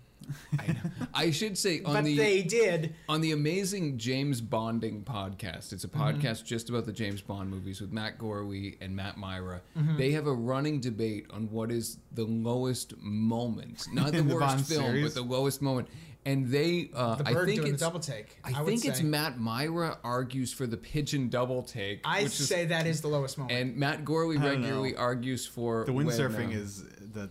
I should say on But the they did. on the amazing James Bonding podcast. It's a Mm-hmm. podcast just about the James Bond movies with Matt Gorley and Matt Myra. Mm-hmm. They have a running debate on what is the lowest moment, not the In the worst Bond film, series? but the lowest moment. And they, The I bird think doing the it's double take. I would think it's say. Matt Myra argues for the pigeon double take. I which is- say that is the lowest moment. and Matt Gorley I don't regularly know. argues for the when, windsurfing is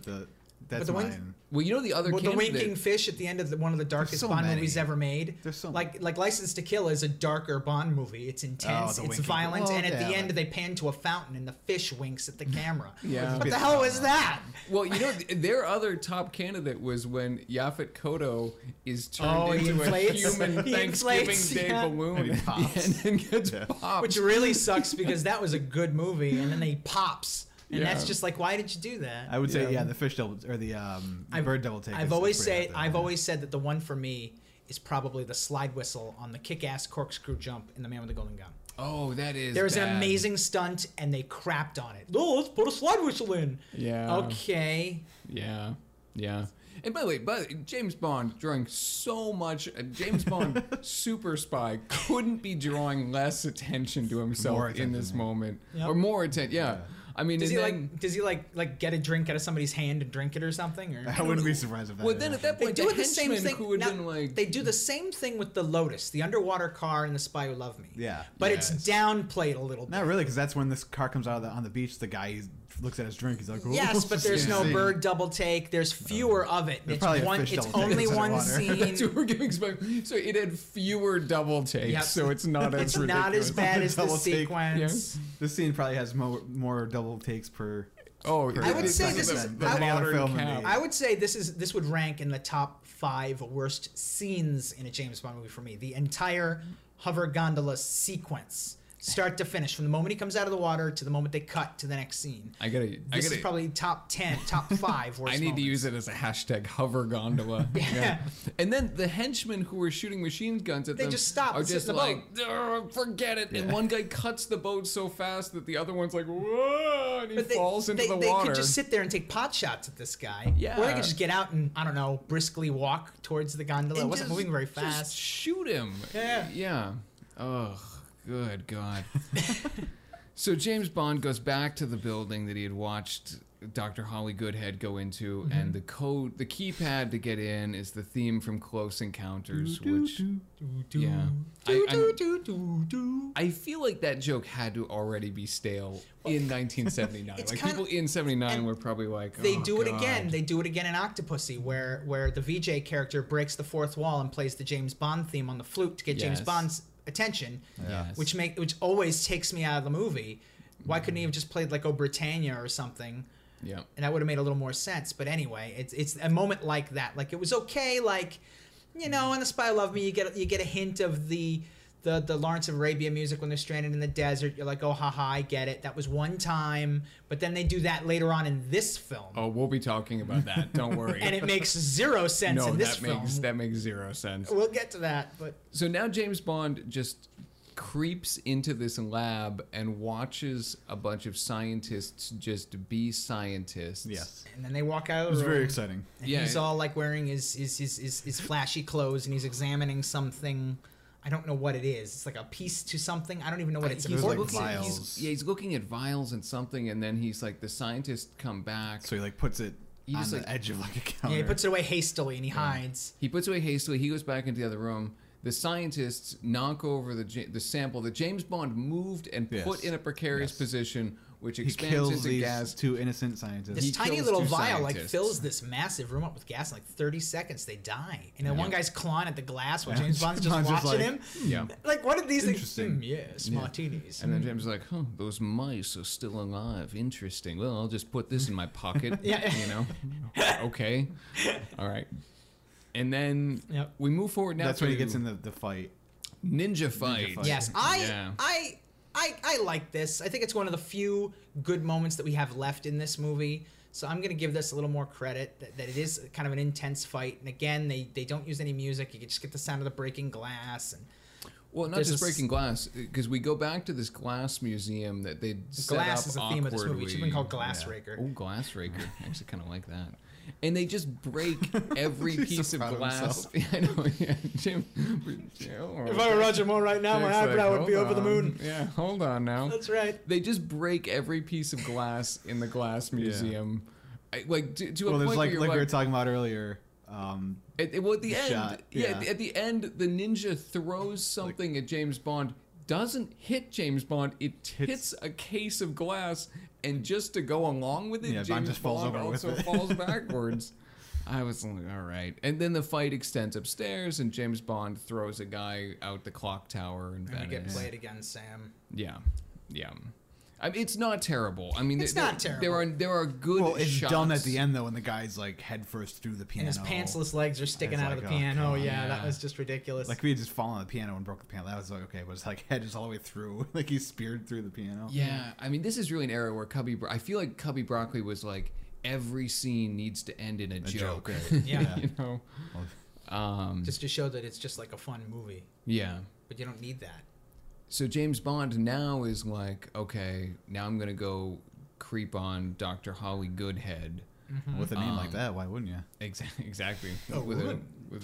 that's the wind- mine. Well, you know the other Well, the candidate. winking fish at the end of one of the darkest so Bond many. movies ever made. There's so like License to Kill is a darker Bond movie. It's intense, the it's winking- violent, well, and at the yeah, end like- they pan to a fountain and the fish winks at the camera. Yeah. What the hell was that? Well, you know, their other top candidate was when Yaphet Kotto is turned Oh, he into a inflates. human He Thanksgiving inflates, Day yeah. balloon And he pops. and then gets popped. Which really sucks because that was a good movie, and then they pops, and Yeah. that's just like, why did you do that? I would say Yeah. the fish double or the bird double take. I've is always pretty said out there. I've always said that the one for me is probably the slide whistle on the kick-ass corkscrew jump in The Man with the Golden Gun. Oh, that is. There's an bad. amazing stunt, and they crapped on it. Oh, let's put a slide whistle in. Yeah. Okay. Yeah. Yeah. And by the way, James Bond drawing so much. James Bond, super spy, couldn't be drawing less attention to himself More in attention, this yeah. moment, Yep. or more attention. Yeah. I mean, Does and he then, does he like get a drink out of somebody's hand and drink it or something? Or I wouldn't be surprised if that. well, then at that they point, do the the same henchman thing. who had Now, been like, they do the same thing with the Lotus, the underwater car, and the Spy Who Loved Me. Yeah. But Yes. it's downplayed a little bit. Not really, because that's when this car comes out on the beach. The guy looks at his drink. He's like, "Ooh." Yes, but there's no See. bird double take. There's fewer of it. There's It's probably a one. fish It's double take only inside one water. scene. so we're giving so it had fewer double takes, Yep. so it's not as It's ridiculous. not as bad as the Double take. sequence. This scene probably has more double takes per. Oh, I would it's say like this the- is- the I would- modern film cap. made. I would say this would rank in the top 5 worst scenes in a James Bond movie for me. The entire hover gondola sequence, start to finish, from the moment he comes out of the water to the moment they cut to the next scene. This is probably top 10, top 5 worst I need to use moments. it as a hashtag hover gondola. Yeah. And then the henchmen who were shooting machine guns at They them just stop are and sit just in the like, "Ugh, forget it. And one guy cuts the boat so fast that the other one's like, whoa, and he falls into the they water. could just sit there and take pot shots at this guy. Yeah. Or they could just get out and, I don't know, briskly walk towards the gondola. It And wasn't just- moving very just fast. shoot him. Yeah. Yeah. Ugh, good God. So James Bond goes back to the building that he had watched Dr. Holly Goodhead go into, Mm-hmm. and the keypad to get in is the theme from Close Encounters, which, yeah. I feel like that joke had to already be stale in 1979. It's Like kinda- people in 79 and were probably like, They "Oh, do it God." again. They do it again in Octopussy, where the VJ character breaks the fourth wall and plays the James Bond theme on the flute to get James Yes. Bond's attention, Yes. which always takes me out of the movie. Why couldn't he have just played like "O Britannia" or something? Yeah. And that would have made a little more sense. But anyway, it's a moment like that. Like it was okay. Like, you know, in The Spy Who Loved Me, you get a hint of the Lawrence of Arabia music when they're stranded in the desert. You're like, oh, haha, I get it. That was one time. But then they do that later on in this film. Oh, we'll be talking about that. Don't worry. And it makes zero sense no, in this that film. that makes zero sense. We'll get to that. But So now James Bond just creeps into this lab and watches a bunch of scientists just be scientists. Yes. and then they walk out It of was the room. very exciting. And Yeah. he's all like wearing his flashy clothes, and he's examining something. I don't know what it is. It's like a piece to something. I don't even know what it's He's like important. looking at- vials. he's looking at vials and something, and then he's like, the scientists come back. So he like puts it He on just, the like- edge of like a counter. Yeah, he puts it away hastily and he hides. He puts away hastily. He goes back into the other room. The scientists knock over the sample that James Bond moved and Yes. put in a precarious Yes. position, which He expands kills into these gas. two innocent scientists. This He tiny kills little two vial like scientists. fills this massive room up with gas in like 30 seconds. They die. And then Yeah. one guy's clawing at the glass while Yeah. James Bond's just Bond's just watching like, him. Yeah. Like, what are these things? Interesting. Yes, Yeah. martinis. And then James is like, huh, those mice are still alive. Interesting. Well, I'll just put this in my pocket. Yeah. You know? Okay. All right. And then Yep. we move forward now That's to when he gets in the fight. Ninja Fight. Fight. Yes, Yeah. I like this. I think it's one of the few good moments that we have left in this movie. So I'm gonna give this a little more credit that it is kind of an intense fight. And again, they don't use any music. You can just get the sound of the breaking glass and Well, not There's just a s- breaking glass, because we go back to this glass museum that they set glass up is the theme of this movie. It should have been awkwardly. called Glass Yeah. Raker. Oh, Glass Raker. I actually kind of like that. And they just break every He's piece so of proud of glass. himself. I know, yeah. Jim. If I were Roger Moore right now, my Jack's eyebrow like, would be "Hold over the on." moon. Yeah, hold on now. That's right. They just break every piece of glass in the glass museum. Like to a Well, point there's where like you're we were like, talking about earlier. at the end, shot, yeah. yeah. At the end, the ninja throws something at James Bond. Doesn't hit James Bond. It hits a case of glass, and just to go along with it, Yeah, Bond James just falls Bond over with also it. falls backwards. I was like, all right. And then the fight extends upstairs, and James Bond throws a guy out the clock tower in And we get Venice. played again, Sam. Yeah, yeah. I mean, it's not terrible. I mean, It's not terrible. There are good Well, it's shots. done at the end though when the guy's like head first through the And piano. his pantsless legs are sticking It's out of like, the oh, piano. God. Yeah, that Yeah. was just ridiculous. Like if he had just fallen on the piano and broke the piano, that was like okay, but his like head is all the way through, like he's speared through the piano. Yeah, I mean, this is really an era where I feel like Cubby Broccoli was like, every scene needs to end in a joke. right? Yeah. You know? just to show that it's just like a fun movie, Yeah. but you don't need that. So James Bond now is like, okay, now I'm going to go creep on Dr. Holly Goodhead. With a name like that, why wouldn't you? Exactly. Oh, with would.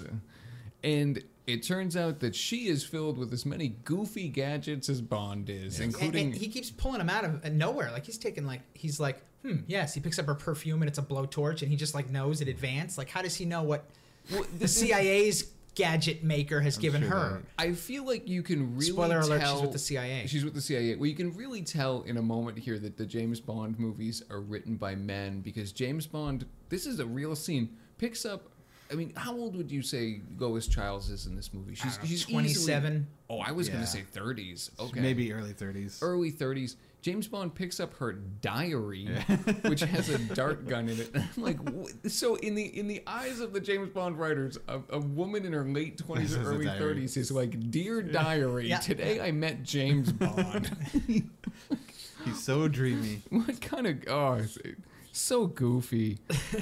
and it turns out that she is filled with as many goofy gadgets as Bond is, including... And he keeps pulling them out of nowhere. Like he's like, yes. He picks up her perfume and it's a blowtorch, and he just like knows in advance. Like, how does he know what the CIA's gadget maker has given sure her? I feel like you can really Spoiler alert, tell... she's with the CIA. She's with the CIA. Well, you can really tell in a moment here that the James Bond movies are written by men, because James Bond, this is a real scene, picks up... I mean, how old would you say Lois Chiles is in this movie? She's 27. Easily, oh, I was going Yeah. to say 30s. Okay. Maybe early 30s. Early 30s. James Bond picks up her diary, which has a dart gun in it. I'm like, so in the eyes of the James Bond writers, a woman in her late 20s This or is a early diary. 30s is like, "Dear diary, Yeah. today I met James Bond." He's so dreamy. What kind of it's so goofy.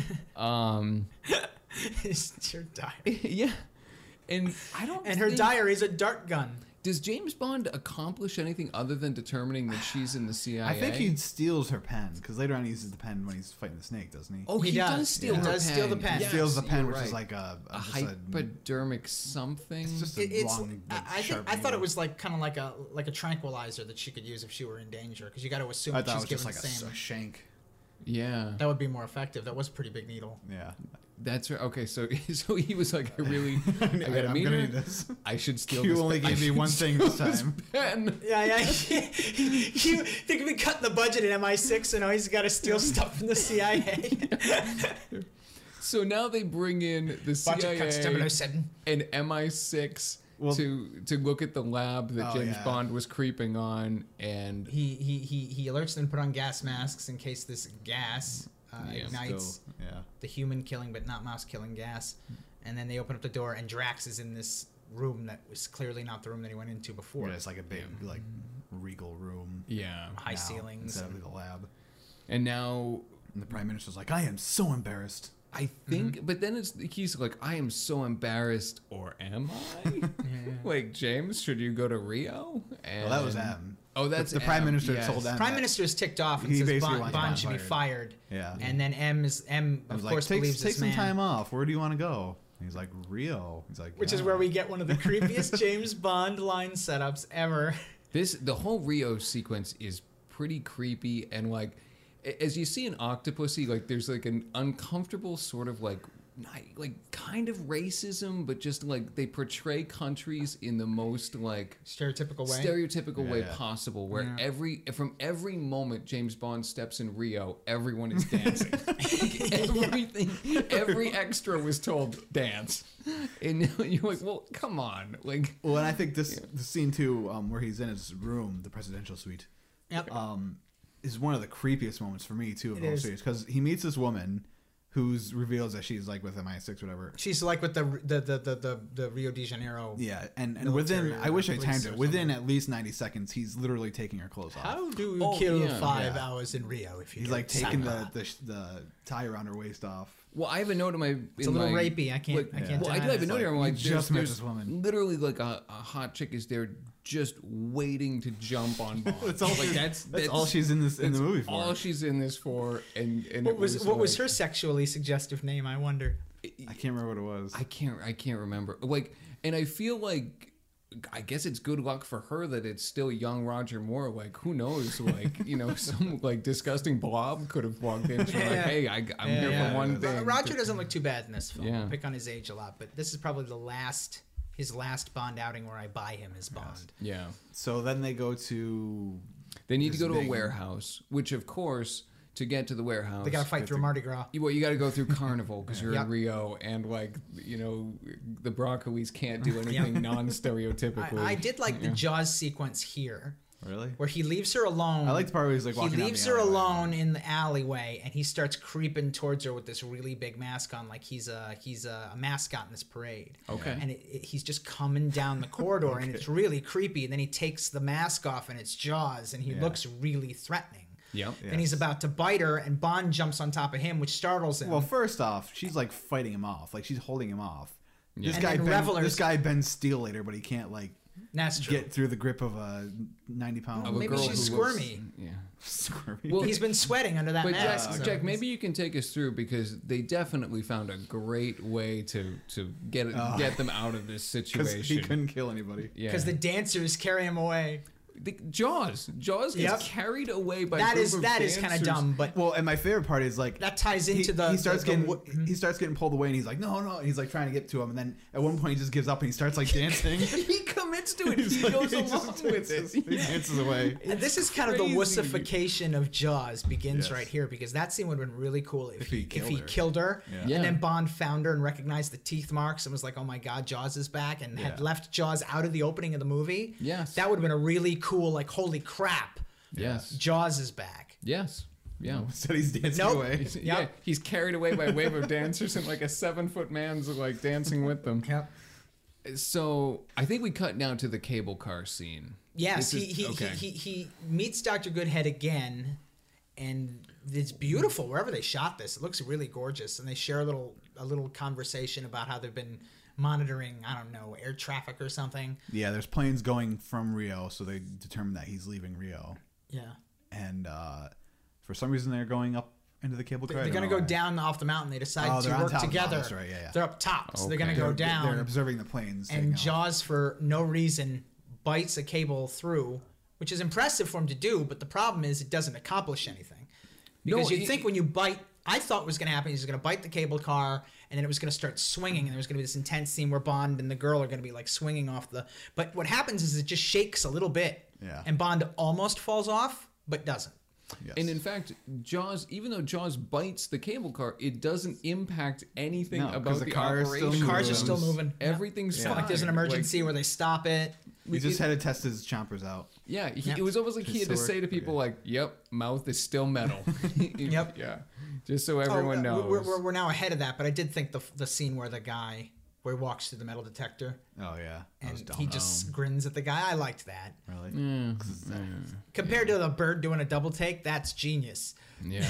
It's her diary. Yeah. And I don't And her think- diary is a dart gun. Does James Bond accomplish anything other than determining that she's in the CIA? I think he steals her pen because later on he uses the pen when he's fighting the snake, doesn't he? Oh, he, He does, does. steal He her does steal the pen. He Yes, steals the pen, you're which right. is like a hypodermic something. It's just a It's. long, like, I think. sharp I thought needle. it was like kind of like a tranquilizer that she could use if she were in danger, because you got to assume I that thought it she's was just given like the same. a shank. Yeah, That would be more effective. That was a pretty big needle. Yeah. that's right. Okay, so he was like, I gotta I'm meet gonna her. need this. I should steal. You this only pen. gave I me should one thing steal this time. pen. Yeah. You think we cut the budget in MI6, so now he's got to steal stuff from the CIA. So now they bring in the Budget cuts CIA 007. and MI6. to look at the lab that Oh, James yeah. Bond was creeping on, and He alerts them to put on gas masks in case this gas Yeah. ignites Still, yeah. the human killing but not mouse killing gas. And then they open up the door, and Drax is in this room that was clearly not the room that he went into before. Yeah, it's like a big, like, regal room. yeah, High now, ceilings. instead And of the lab. and now And the Prime Minister's like, I am so embarrassed. I think, but then he's like, I am so embarrassed, or am I? Like, James, should you go to Rio? And, Well, that was M. Oh, that's the Prime M, Minister yes. told M. Prime that- Minister is ticked off and He says basically Bond, wants Bond Bond should be fired. fired. Yeah. And then M I of was course like, believes take this some man. time off. Where do you want to go? He's like, Rio. He's like, Which is yeah. where we get one of the creepiest James Bond line setups ever. The whole Rio sequence is pretty creepy, and like, as you see in Octopussy, like there's like an uncomfortable sort of like kind of racism, but just like they portray countries in the most like Stereotypical way. stereotypical way Yeah. possible, where from every moment James Bond steps in Rio, everyone is dancing. Like, everything, every extra was told dance, and you're like, well, come on, like. Well, and I think the scene too, where he's in his room, the presidential suite, Yep. is one of the creepiest moments for me too of It the whole is. series, because he meets this woman who's reveals that she's like with MI6 or whatever. She's like with the Rio de Janeiro. Yeah, and Military within, or I wish I police timed or it, within something. at least 90 seconds, he's literally taking her clothes off. How do you Oh, kill yeah. 5 Yeah. hours in Rio if you He's get like taking Sakura? the tie around her waist off. Well, I have a note in my. It's a little rapey. I can't Well, I do deny have a it. note here. I'm You like, just met there's this woman. literally like a hot chick is there just waiting to jump on Bond. That's all. Like, That's all she's in the movie for. All she's in this for, and What it was like- her sexually suggestive name? I wonder. I can't remember what it was. I can't remember. Like, and I feel like. I guess it's good luck for her that it's still young Roger Moore. Like, who knows? Like, some like disgusting blob could have walked in. She's like, hey, I'm here for one thing. Roger doesn't look too bad in this film. Yeah. I pick on his age a lot, but this is probably his last Bond outing where I buy him as Bond. Yeah. So then they go to. They need to This go to a big- warehouse, which of course, to get to the warehouse, They got to fight through Mardi Gras. Well, you got to go through Carnival because you're Yep. in Rio, and like the Broccoli's can't do anything non-stereotypically. I did like the Jaws sequence here, Really? where he leaves her alone. I like the part where he's like He walking down leaves the her alleyway. alone in the alleyway, and he starts creeping towards her with this really big mask on, like he's a mascot in this parade. Okay. And he's just coming down the corridor, and it's really creepy. And then he takes the mask off, and it's Jaws, and he Yeah. looks really threatening. Yep. And he's about to bite her, and Bond jumps on top of him, which startles him. Well, first off, she's like fighting him off. Like she's holding him off. This And guy, then Ben, Revelers- this guy bends steel later, but he can't like That's true. get through the grip of a 90-pound. Of a Maybe girl she's who looks- squirmy. Yeah. squirmy. Well, He's been sweating under that But mask. Jack, so- Jack, maybe you can take us through because they definitely found a great way to get them out of this because situation. he couldn't kill anybody. Yeah. Because the dancers carry him away. Jaws gets Yep. carried away by That a group is of kind of dancers. dumb, but Well, and my favorite part is like that ties into he starts getting the he starts getting pulled away, and he's like, no, and he's like trying to get to him, and then at one point he just gives up and he starts like dancing. He commits to it. He He's like- goes he along just with dances- it. He dances away. And this is kind of the crazy. wussification of Jaws begins Yes. right here, because that scene would have been really cool if he killed killed her, Yeah. Yeah. and then Bond found her and recognized the teeth marks and was like, oh my god, Jaws is back, and had Yeah. left Jaws out of the opening of the movie. Yes. That would have been a really cool, like, holy crap, Yes. Jaws is back. Yes. Yeah. Instead, he's dancing Nope. away. Yeah, he's carried away by a wave of dancers, and like a 7-foot man's like dancing with them. Yep. So I think we cut now to the cable car scene. Yes, This is- he meets Dr. Goodhead again, and it's beautiful wherever they shot this. It looks really gorgeous, and they share a little conversation about how they've been monitoring, I don't know, air traffic or something. Yeah, there's planes going from Rio, so they determine that he's leaving Rio, Yeah. and for some reason they're going up into the cable car. They're going to go down off the mountain. They decide Oh, to they're on work top. Oh, together. that's right, yeah. They're up top, so they're going to Okay. go down. They're observing the planes. And taking off. Jaws, for no reason, bites a cable through, which is impressive for him to do, but the problem is it doesn't accomplish anything. Because you'd think when you bite, I thought what was going to happen is he's going to bite the cable car, and then it was going to start swinging, and there was going to be this intense scene where Bond and the girl are going to be like swinging off the... But what happens is it just shakes a little bit, Yeah. and Bond almost falls off, but doesn't. Yes. And in fact, Jaws, even though Jaws bites the cable car, it doesn't impact anything No, 'cause about the the car is still operation. The cars are still moves. moving. Everything's It's fine. not like there's an emergency where they stop it. He just had to test his chompers out. Yeah, Yep. it was almost like he had to Historic- say to people like, "Yep, mouth is still metal." Yep. Yeah, just so everyone knows. We're now ahead of that, but I did think the scene where the guy where he walks through the metal detector Oh yeah, that was and dumb. he just grins at the guy. I liked that. Really? Compared to the bird doing a double take, that's genius. Yeah.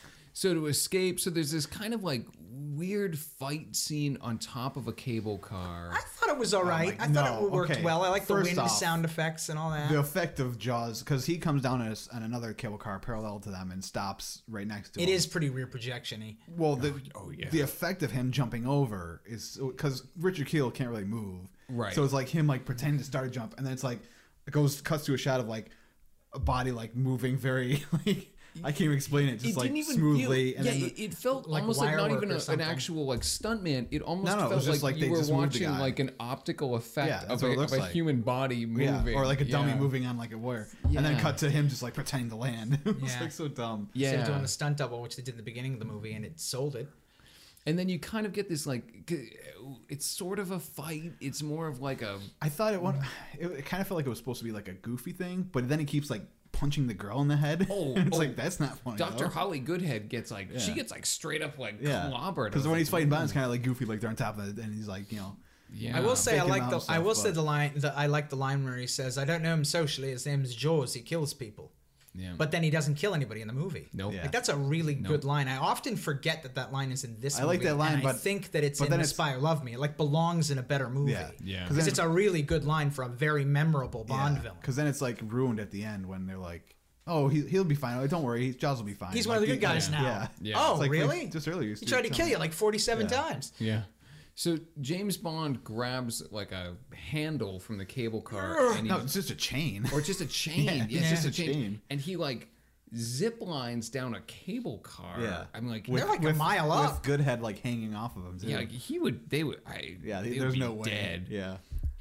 So to escape, so there's this kind of like weird fight scene on top of a cable car. I thought it was all right. like, I thought no, it worked okay. well. I like the First wind off, sound effects and all that. The effect of Jaws, because he comes down on another cable car parallel to them and stops right next to It him. is pretty rear projection-y. Well, yeah. the effect of him jumping over is because Richard Kiel can't really move, Right. So it's like him like pretending to start a jump, and then it's like it cuts to a shot of like a body like moving very like I can't even explain it, just like smoothly. feel, and yeah, then it felt Like almost like not wire work even or an something. actual like stuntman. It almost No, it felt was just like you they were just moved the watching guy. like an optical effect Yeah, that's of what it looks a like. human body moving. or like a dummy Yeah. moving on like a wire, and then Yeah. cut to him just like pretending to land. It was Yeah. like so dumb. Instead of doing Yeah, the stunt double, which they did in the beginning of the movie, and it sold it. and then you kind of get this like it's sort of a fight. It's more of like a I thought it kind of felt like it was supposed to be like a goofy thing, but then he keeps like punching the girl in the head. Oh, and it's oh. like that's not funny. Dr. though. Holly Goodhead gets like she Yeah. gets like straight up like Yeah, clobbered. because I when was he's like, fighting Bond, it's kind of like goofy, like they're on top of it, and he's like, yeah. I will say I Faking like out the and I stuff, will say but- the line that I like the line where he says, "I don't know him socially. His name is Jaws. He kills people." Yeah. But then he doesn't kill anybody in the movie. Nope. Yeah. Like, that's a really good line. I often forget that line is in this I movie. like that line, and I but- think that it's but in then Aspire Love Me. It like belongs in a better movie. Yeah. Yeah. Because it's a really good line for a very memorable Bond villain. Because then it's like ruined at the end when they're like, "Oh, he'll be fine. Don't worry, Jaws will be fine." He's Like, one of the good guys now. Yeah. Yeah. Oh, It's like, really? Just earlier, He tried to kill you like 47 Yeah. times. Yeah. So James Bond grabs like a handle from the cable car and he, No, it's just a chain. or just a chain. Yeah, Yeah, it's just a it's a chain. chain. And he like zip lines down a cable car. Yeah. I'm like, They're like a mile up. With Goodhead like hanging off of him. Too. yeah, like he would. They would. They there's would be no way. dead. Yeah.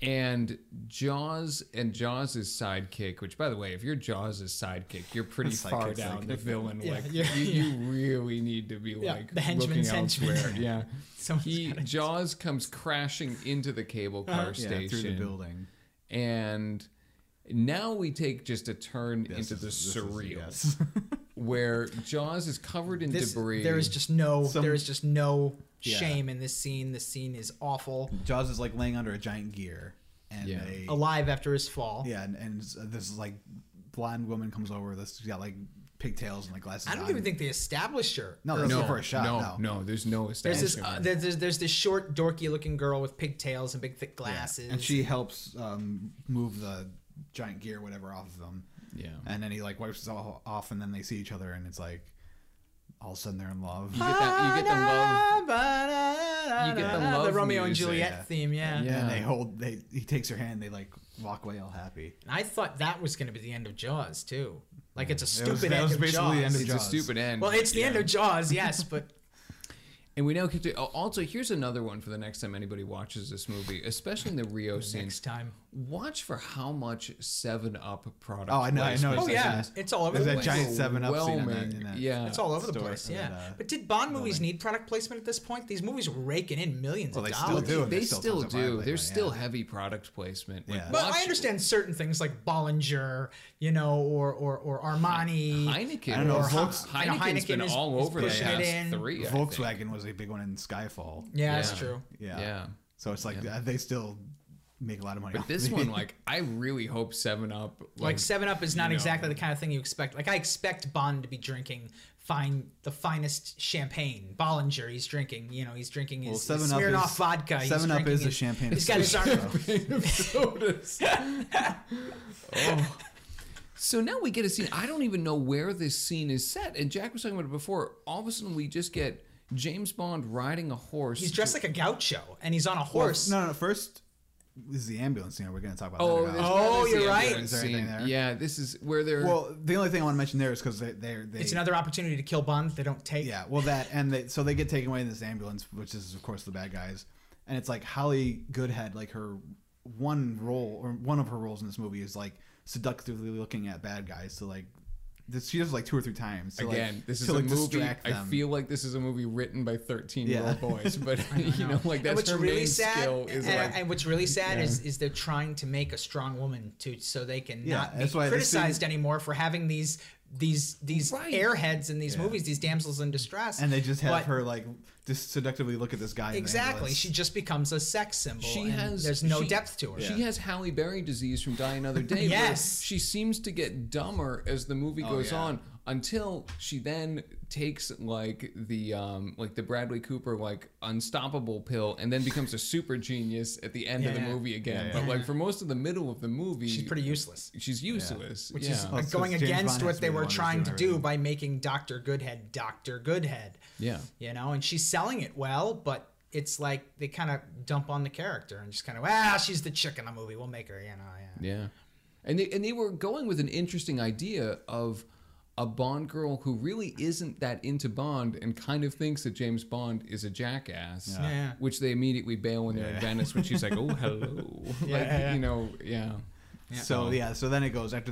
And Jaws and Jaws' sidekick, which by the way, if you're Jaws' sidekick, you're pretty far Sidekick's down sidekick. the villain. Yeah, like yeah, you really need to be like the henchman's looking henchman. elsewhere. Yeah. Someone's gotta- Jaws comes crashing into the cable car station. Yeah, through the building. And now we take just a turn into the This is- surreal, yes. where Jaws is covered in debris. There is just no Some- there is just no Yeah. shame in this scene. This scene is awful. Jaws is like laying under a giant gear, and Yeah. Alive after his fall. and this like blonde woman comes over. She's got like pigtails and like glasses. I don't on. even think they established her. No, earlier. that's no, for a shot. no, there's no There's this establishment. there's this short dorky looking girl with pigtails and big thick Yeah. glasses. and she helps move the giant gear, whatever, off of them. Yeah. And then he like wipes it all off, and then they see each other, and it's like all of a sudden they're in love. You get that. You get the love. You get the love the Romeo and music. Juliet Yeah. theme. Yeah. Yeah. And he takes her hand, they like walk away all happy. I thought that was going to be the end of Jaws too. Like it's a That was stupid end of basically Jaws. the end of It's a Jaws. stupid end. Well, it's the end Yeah. of Jaws, yes, but And we now get to also here's another one for the next time anybody watches this movie, especially in the Rio scene. next time. Watch for how much 7-Up product. Oh, I know. placement Oh There's yeah, that- it's all over There's the that place. giant 7-Up scene in Overwhelming. that Yeah. It's all over the store, place, yeah. that, But did Bond movies need product placement at this point? These movies were raking in millions Well, of they still dollars. do. They There's still still tons of do. violence, There's yeah. still heavy product placement. Like, Yeah. But I watch- understand certain things like Bollinger, you know, or Armani. Heineken. I don't know, or Volks- I know Heineken's Heineken been is- all is over the pushing it past in. 3. I think. Volkswagen was a big one in Skyfall. Yeah, that's Yeah. true. Yeah. Yeah. So it's like they still make a lot of money. But off this it. one, like, I really hope 7-Up. Like 7-Up is not you know. exactly the kind of thing you expect. Like I expect Bond to be drinking the finest champagne. Bollinger, he's drinking. You know, he's drinking his 7-Up Smirnoff is- vodka. He's 7-Up drinking is the his- champagne He's got his arm. sodas. Oh. So now we get a scene. I don't even know where this scene is set. And Jack was talking about it before. All of a sudden, we just get James Bond riding a horse. He's dressed like a gaucho, and he's on a horse. No. First is the ambulance scene. We're going to talk about Oh, that. there's- now. Oh, there's the you're right. ambulance Is there anything scene. there? Yeah, this is where they're. Well, the only thing I want to mention there is because they It's another opportunity to kill Bond. They don't take. Yeah, well, that and so they get taken away in this ambulance, which is of course the bad guys, and it's like Holly Goodhead, like her one role or one of her roles in this movie is like seductively looking at bad guys to like she does it like 2 or 3 times. To Again, like, this is to a like movie. distract I them. feel like this is a movie written by 13-year-old Yeah. boys, but you know, like And that's what's her really main sad, skill. Is and what's really sad Yeah. is they're trying to make a strong woman so they can Yeah, not be that's why this criticized thing- anymore for having these Right. airheads in these Yeah. movies, these damsels in distress. And they just have But- her like just seductively look at this guy. in the Exactly. ambulance. She just becomes a sex symbol. she there's no depth to her. She has Halle Berry disease from Die Another Day. where Yes. she seems to get dumber as the movie goes yeah. on until she then takes like the Bradley Cooper like unstoppable pill and then becomes a super genius at the end of the Yeah. movie again. Yeah, But yeah. like for most of the middle of the movie, She's pretty useless. she's useless. Which yeah. is Oh, so going James against Bond has what to they be the were one who's trying to doing do everything. by making Dr. Goodhead Dr. Goodhead. yeah. You know, and she's selling it well, but it's like they kind of dump on the character and just kind of, she's the chick in the movie. We'll make her, you know. Yeah. Yeah, and they were going with an interesting idea of a Bond girl who really isn't that into Bond and kind of thinks that James Bond is a jackass. Yeah. Which they immediately bail when they're in Venice when she's like, "Oh, hello," Yeah. you know, yeah. So so then it goes after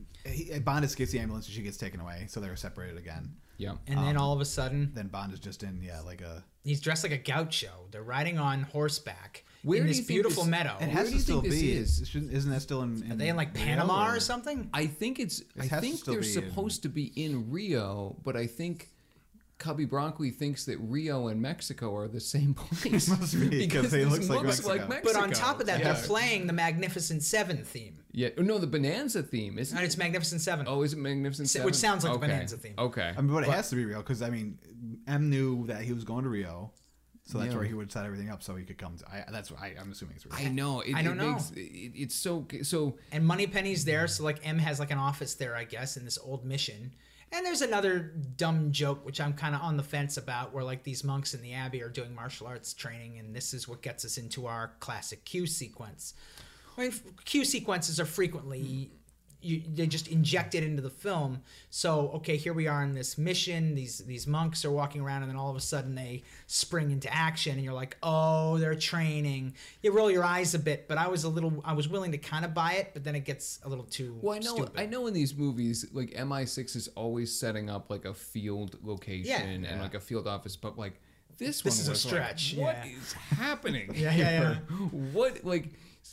Bond escapes the ambulance and she gets taken away. So they're separated again. Yeah. And then all of a sudden, Then Bond is just in like a. he's dressed like a gaucho. They're riding on horseback Where in do this you think beautiful this- meadow. It Where has do to you still think this be. is? Isn't that still in? Are they in like Rio, Panama or something? I think has to still they're be in- supposed to be in Rio, but I think Cubby Broccoli thinks that Rio and Mexico are the same place. Must be, 'cause because they this look like looks Mexico. But on top of that, Yeah. they're playing the Magnificent Seven theme. Yeah, no, the Bonanza theme, isn't And it? it's Magnificent Seven. Oh, is it Magnificent Seven? Which sounds like the Okay. Bonanza theme. Okay. I mean, but it has to be real because I mean, M knew that he was going to Rio, so that's Yeah. where he would set everything up so he could come. That's why I'm assuming it's real. I know. I don't know. It's so. And Moneypenny's there, so like M has like an office there, I guess, in this old mission. And there's another dumb joke, which I'm kind of on the fence about, where like these monks in the abbey are doing martial arts training, and this is what gets us into our classic Q sequence. I mean, Q sequences are frequently they just inject it into the film. So okay, here we are in this mission. These monks are walking around, and then all of a sudden they spring into action, and you're like, oh, they're training. You roll your eyes a bit, but I was willing to kind of buy it, but then it gets a little too. Well, stupid. I know in these movies, like MI6 is always setting up like a field location and like a field office, but like this one is a was stretch, Like, what yeah. is happening? Yeah. here? What like?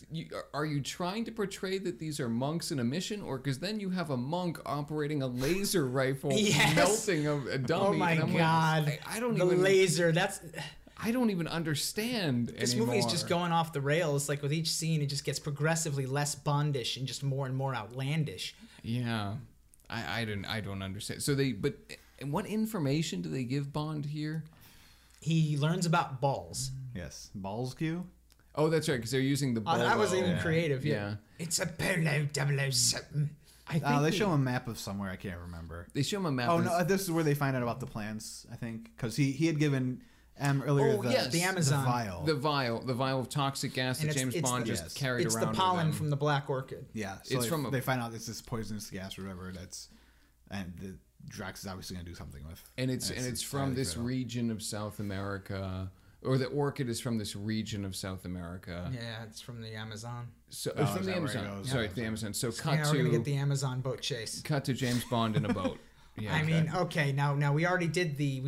Are you trying to portray that these are monks in a mission, or because then you have a monk operating a laser rifle, Yes. melting a dummy? Oh my and I'm god! Like, I don't the even laser. I don't even understand This anymore. movie is just going off the rails. Like with each scene, it just gets progressively less Bondish and just more and more outlandish. Yeah, I don't understand. So and what information do they give Bond here? He learns about balls. Yes, balls Q. Oh, that's right, because they're using the. That was bolo. even creative. Yeah. Yeah. It's a Polo 007. I think They show him a map of somewhere I can't remember. They show him a map. Oh of- no, this is where they find out about the plans. I think because he had given M earlier Oh, yes. The Amazon. the vial. the vial of toxic gas And that it's- James it's Bond the- just yes. carried It's around. the with pollen him. from the Black Orchid. Yeah, It's so from they find out it's this poisonous gas or whatever. And the Drax is obviously gonna do something with. and it's from highly this critical. region of South America, or the orchid is from this region of South America. Yeah, it's from the Amazon. So Oh, it's from is the that where it Amazon. goes? Sorry, Yeah. the Amazon. So Yeah, we're gonna get the Amazon boat chase. cut to James Bond in a boat. Yeah, I mean, okay, now we already did the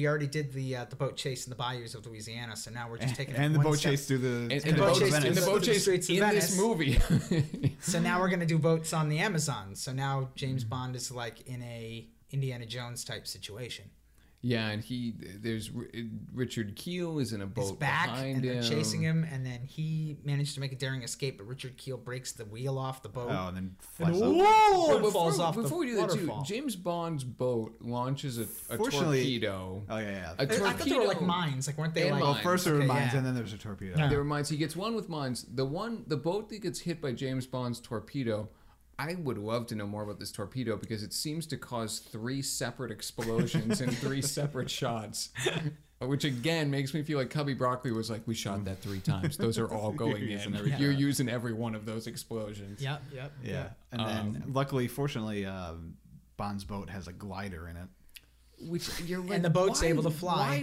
boat chase in the bayous of Louisiana, so now we're just taking it And the one boat step- chase through the and the the boat boat chase chase, through and the the- boat through the chase streets of in this Venice. movie. So now we're gonna do boats on the Amazon. So now James Bond is like in a Indiana Jones type situation. Yeah, and there's Richard Keel is in a boat He's back behind and they're him. chasing him, and then he managed to make a daring escape, but Richard Keel breaks the wheel off the boat. and then and flies up. whoa! Well, It falls off before the we do that too, waterfall. James Bond's boat launches a Fortunately- torpedo. Oh yeah. A I thought they were like torpedo- mines, like weren't they And like? mines. Well, first there were Okay, mines, yeah. and then there's a torpedo. Yeah. There were mines. He gets one with mines. The boat that gets hit by James Bond's torpedo. I would love to know more about this torpedo because it seems to cause 3 separate explosions in 3 separate shots. Which again makes me feel like Cubby Broccoli was like, we shot that 3 times. Those are all going using in. every You're shot. using every one of those explosions. Yep. Yeah, and then luckily, fortunately, Bond's boat has a glider in it. Which you're right. And the boat's able to fly.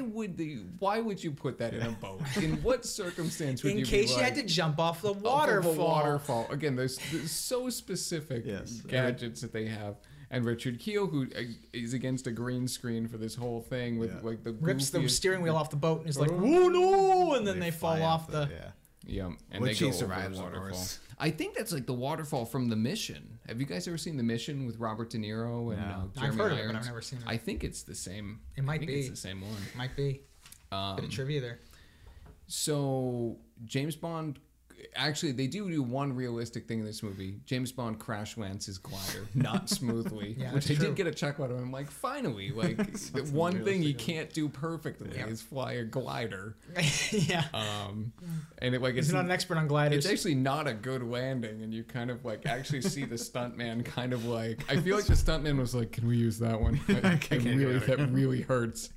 Why would you put that in a boat? In what circumstance would In you case be you like, had to jump off the off of waterfall. a waterfall? Again, there's so specific Yes. gadgets that they have. And Richard Kiel, who is against a green screen for this whole thing with Yeah. like the Rips the goofiest- steering wheel off the boat and is like, "Whoa, no!" And then they fall fly off the. yeah. Yeah, and Which they he go over the survives, of waterfall. course. I think that's like the waterfall from The Mission. Have you guys ever seen The Mission with Robert De Niro and No. Jeremy I've heard of it, but Irons? I've never seen it. I think it's the same. It might I think be. It's the same one. Might be. Bit of trivia there. So James Bond, actually, they do one realistic thing in this movie. James Bond crash lands his glider, not smoothly, Yeah, which I that's true. did get a chuckle out of. I'm like, finally, like the one thing he can't do perfectly is fly a glider. Yeah. And it like He's it's not an expert on gliders. It's actually not a good landing, and you kind of like actually see the stuntman kind of like. I feel like the stuntman was like, "Can we use that one? That really hurts."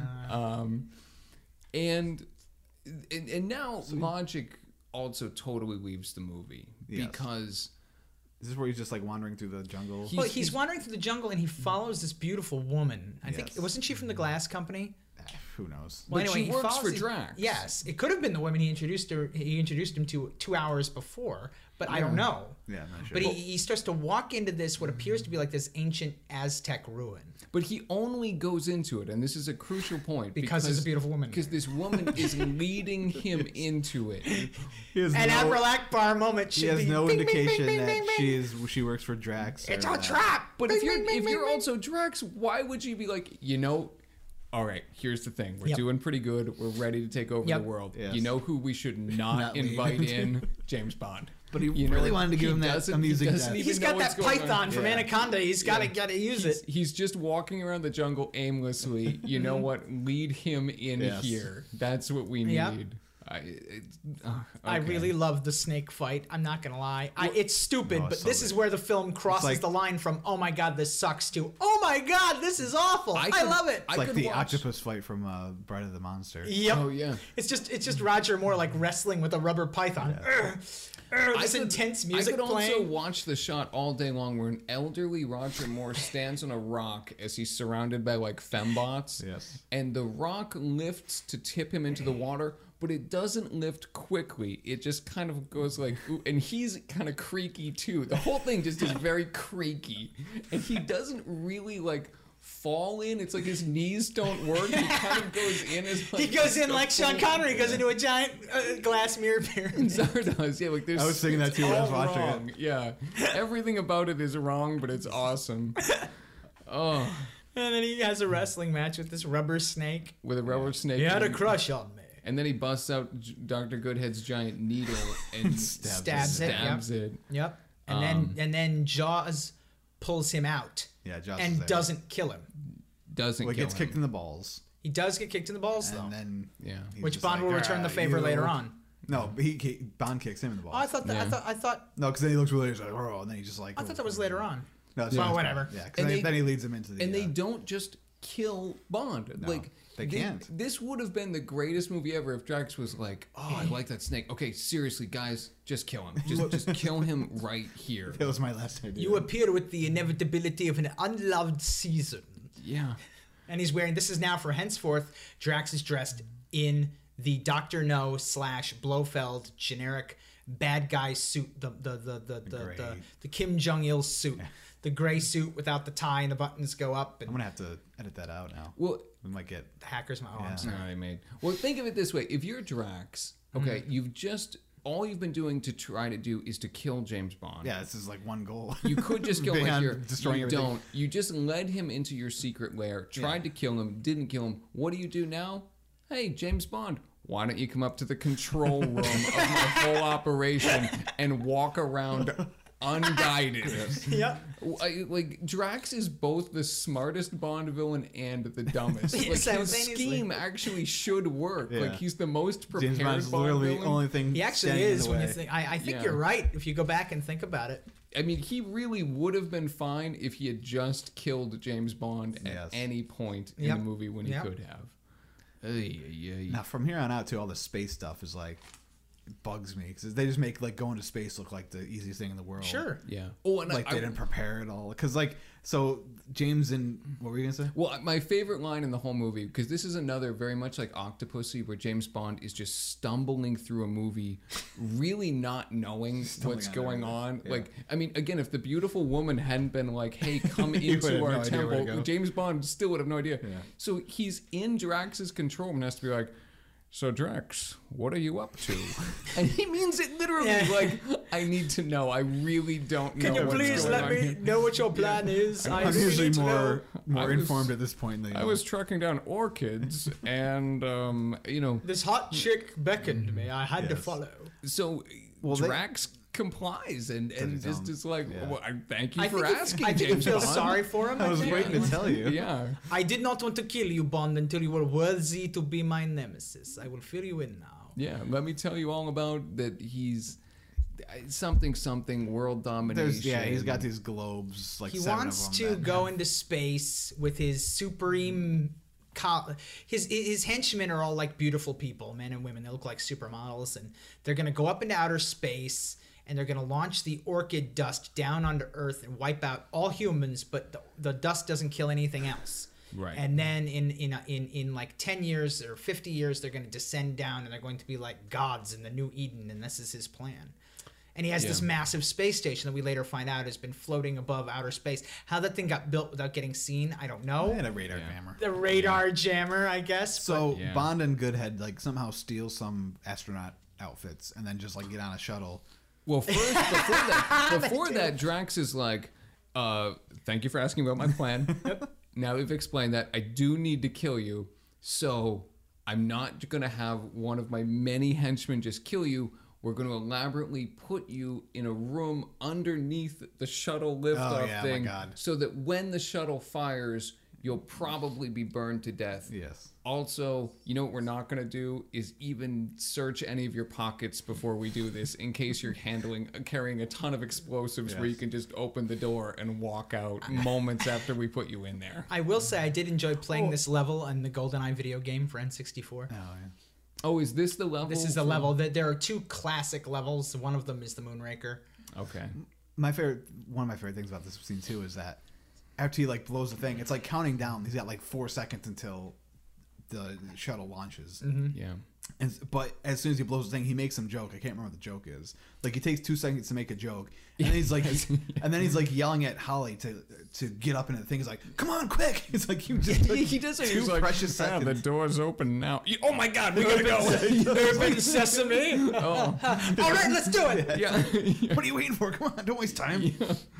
And now logic also totally leaves the movie Yes. because Is this where he's just like wandering through the jungle? Well, he's wandering through the jungle and he follows this beautiful woman. I think Yes. wasn't she from the glass company? Who knows? But she he works follows for these- Drax. Yes, it could have been the woman he introduced him to 2 hours before, but I don't know. Yeah, I'm not sure. But he starts to walk into this what appears to be like this ancient Aztec ruin. But he only goes into it, and this is a crucial point Because there's a beautiful woman Because there. this woman is leading him into it. He has An no- Admiral Akbar moment should He has be no bing, bing, bing, indication bing, that bing, bing. she works for Drax. It's or a that. trap. But Bing, if you're bing, bing, if you're bing, also Drax, why would you be like, all right, here's the thing. We're Yep. doing pretty good. We're ready to take over Yep. the world. Yes. You know who we should not Not leave. invite in? James Bond. But he You know, really wanted to give he him that doesn't- amusing he doesn't death. even He's know got what's that going python on. from Yeah. Anaconda. He's got to use it. He's just walking around the jungle aimlessly. You know what? Lead him in Yes. here. That's what we need. Yep. I Okay. really love the snake fight. I'm not gonna lie. It's stupid, No, but it's so this is good. where the film crosses like- the line from "Oh my god, this sucks" to "Oh my god, this is awful." I could- love it. I It's like could the watch- octopus fight from Bride of the Monster. Yep. Oh yeah. It's just Roger Moore like wrestling with a rubber python. This intense music I could playing. also watch the shot all day long where an elderly Roger Moore stands on a rock as he's surrounded by like fembots. Yes. And the rock lifts to tip him into the water, but it doesn't lift quickly. It just kind of goes like, ooh, and he's kind of creaky too. The whole thing just is very creaky. And he doesn't really like fall in. It's like his knees don't work. He kind of goes in as like He goes in a like Sean full- Connery goes into a giant glass mirror pyramid. Zardoz, yeah, like there's. I was thinking that it's too when I was all watching it. wrong. Yeah, everything about it is wrong, but it's awesome. Oh, And then he has a wrestling match with this rubber snake. with a rubber snake. He had a and- crush on me. And then he busts out Dr. Goodhead's giant needle and Stabs it, stabs it. Yep. And then Jaws pulls him out Yeah, Josh is and there. doesn't kill him. Doesn't Well, he kill gets him. kicked in the balls, He does get kicked in the balls though. and then Yeah. he's Which just Bond like, will return the favor you- later on. No, but Bond kicks him in the balls. Oh, I thought that. Yeah. I thought. No, because then he looks really he's like, oh, and then he's just like. I thought that was later on. No, it's Well, fine, it's whatever. fine. Yeah, because And then, they- then he leads him into the. And they don't just kill Bond. No, like they can't. This would have been the greatest movie ever if Drax was like, "Oh, I like that snake. Okay, seriously, guys, just kill him. Just kill him right here." That was my last idea. You appear with the inevitability of an unloved season. Yeah. And he's wearing, this is now for henceforth, Drax is dressed in the Dr. No / Blofeld generic bad guy suit, the Kim Jong-il suit. The gray suit without the tie and the buttons go up. And I'm gonna have to edit that out now. Well, We might get. the hackers, oh, Yeah. I'm sorry. no, I made. Well, think of it this way: if you're Drax, okay, you've just all you've been doing to try to do is to kill James Bond. Yeah, this is like one goal. You could just go like Beyond here. destroying You everything. don't. You just led him into your secret lair, tried to kill him, didn't kill him. What do now? Hey, James Bond, why don't you come up to the control room of my whole operation and walk around unguided? Yep. Like Drax is both the smartest Bond villain and the dumbest. Like his Simultaneously. scheme actually should work. Yeah. Like he's the most prepared James Bond's Bond literally the villain. only thing. He actually standing in is the when you way. think, I think Yeah. you're right if you go back and think about it. I mean, he really would have been fine if he had just killed James Bond at Yes. any point in Yep. the movie when he Yep. could have. Ay, ay, ay. Now from here on out, too, all the space stuff is like bugs me because they just make like going to space look like the easiest thing in the world. Sure. Yeah. Oh, and Like they didn't prepare it all. Because like so James and what were you gonna say? Well, my favorite line in the whole movie, because this is another very much like Octopussy, where James Bond is just stumbling through a movie really not knowing what's on going everything. on. Yeah. Like, I mean, again, if the beautiful woman hadn't been like, "Hey, come He would into have our no idea where to temple," go. James Bond still would have no idea. Yeah. So he's in Drax's control and has to be like, "So Drax, what are you up to?" And he means it literally. Yeah. Like, I need to know. I really don't know. Can you what's please going let on me here. know what your plan is? I I'm really usually need to know. more I was- informed at this point than you I know. was tracking down orchids, and This hot chick beckoned me. I had to Yes. follow. so Well, they- Drax complies and he tell just him? is like, Yeah. well, thank you I for think asking, I think he James feels Bond. sorry for him. I was think. waiting to tell you. Yeah. I did not want to kill you, Bond, until you were worthy to be my nemesis. I will fill you in now. Yeah, let me tell you all about that. He's something world domination. He's got these globes, like He 7 wants of them. to that go have- into space with his supreme. His henchmen are all like beautiful people, men and women. They look like supermodels, and they're gonna go up into outer space, and they're gonna launch the orchid dust down onto Earth and wipe out all humans, but the dust doesn't kill anything else. Right. And then in like 10 years or 50 years, they're going to descend down and they're going to be like gods in the new Eden, and this is his plan. And he has this Yeah. massive space station that we later find out has been floating above outer space. How that thing got built without getting seen, I don't know. and a radar jammer. The radar jammer, I guess. So Yeah. Bond and Goodhead like somehow steal some astronaut outfits and then just like get on a shuttle. Well, first before that, Drax is like, "Thank you for asking about my plan. Now we've explained that I do need to kill you, so I'm not gonna have one of my many henchmen just kill you. We're going to elaborately put you in a room underneath the shuttle liftoff yeah, my thing, God. so that when the shuttle fires, you'll probably be burned to death. Yes. Also, you know what we're not going to do is even search any of your pockets before we do this, in case you're carrying a ton of explosives where you Yes. can just open the door and walk out moments after we put you in there. I will say I did enjoy playing this level in the GoldenEye video game for N64. Oh yeah. Oh, is this the level? This is the level. There are two classic levels. One of them is the Moonraker. Okay. One of my favorite things about this scene too is that after he like blows the thing, it's like counting down. He's got like 4 seconds until the shuttle launches. Yeah. But as soon as he blows the thing, he makes some joke. I can't remember what the joke is. Like he takes 2 seconds to make a joke, and then he's like, yelling at Holly to get up into the thing. He's like, "Come on, quick!" It's like you just took He does it. 2 He's like, precious "Ah, the seconds. door's open now. Oh my God, we gotta go. Open sesame. Oh, All right, let's do it. yeah. What are you waiting for? Come on, don't waste time.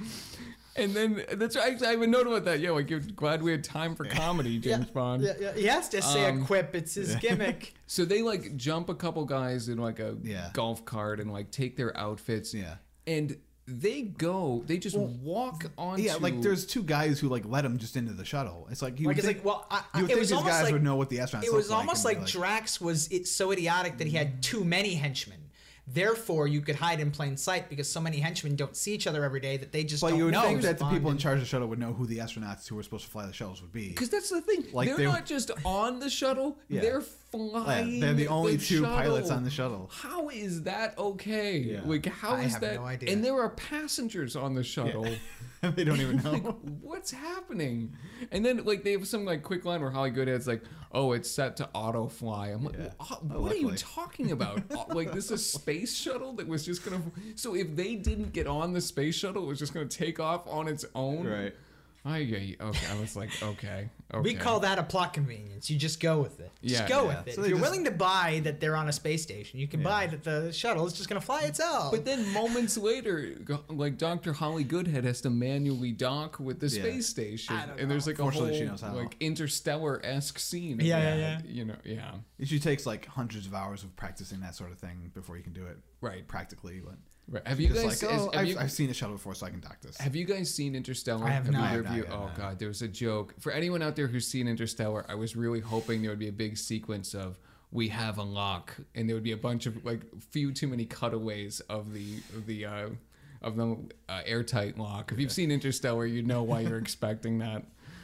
And then that's right. I even noted about that. Yeah, like you're glad we had time for comedy, James Bond. Yeah. He has to say a quip. It's his gimmick. So they like jump a couple guys in like a Yeah. golf cart and like take their outfits. Yeah. And they just walk onto. Yeah, like there's 2 guys who like let him just into the shuttle. It's like you would Like, it's think, like, well, you would it think was these almost guys like would know what the astronauts It look was almost and like be Drax was so idiotic that he had too many henchmen. Therefore, you could hide in plain sight because so many henchmen don't see each other every day that they just But don't you would know. think that the Bond people in and- charge of the shuttle would know who the astronauts who were supposed to fly the shuttles would be. Because that's the thing. Like, they're they- not just on the shuttle. Yeah. They're flying. They're the only 2 shuttle. pilots on the shuttle. How is that okay? Yeah. Like, how I is have that? no idea. And there are passengers on the shuttle. They don't even know. What's happening? And then like they have some like quick line where Holly Goodhead's like, "Oh, it's set to auto fly." I'm like, Yeah. "What are you luckily. talking about? Like this is a space shuttle that was just gonna." So if they didn't get on the space shuttle, it was just gonna take off on its own. Right. Okay. I was like, okay. We call that a plot convenience. You just go with it. Yeah, Just go yeah. with it. So if they you're just- willing to buy that they're on a space station, you can buy that the shuttle is just going to fly itself. But then moments later, like Dr. Holly Goodhead has to manually dock with the Yeah. space station, I don't and there's like a Fortunately, she whole knows how. like Interstellar-esque scene. of Yeah, that, yeah. You know, yeah. It usually takes like hundreds of hours of practicing that sort of thing before you can do it. Right. Practically, but Right. Have you just guys? like, oh, have you- I've seen a shuttle before, so I can dock this. Have you guys seen Interstellar? I have not. either of I have you? not, Oh no. God, there was a joke for anyone out there who's seen Interstellar. I was really hoping there would be a big sequence of "We have a lock," and there would be a bunch of like few too many cutaways of the airtight lock. If you've seen Interstellar, you know why you're expecting that.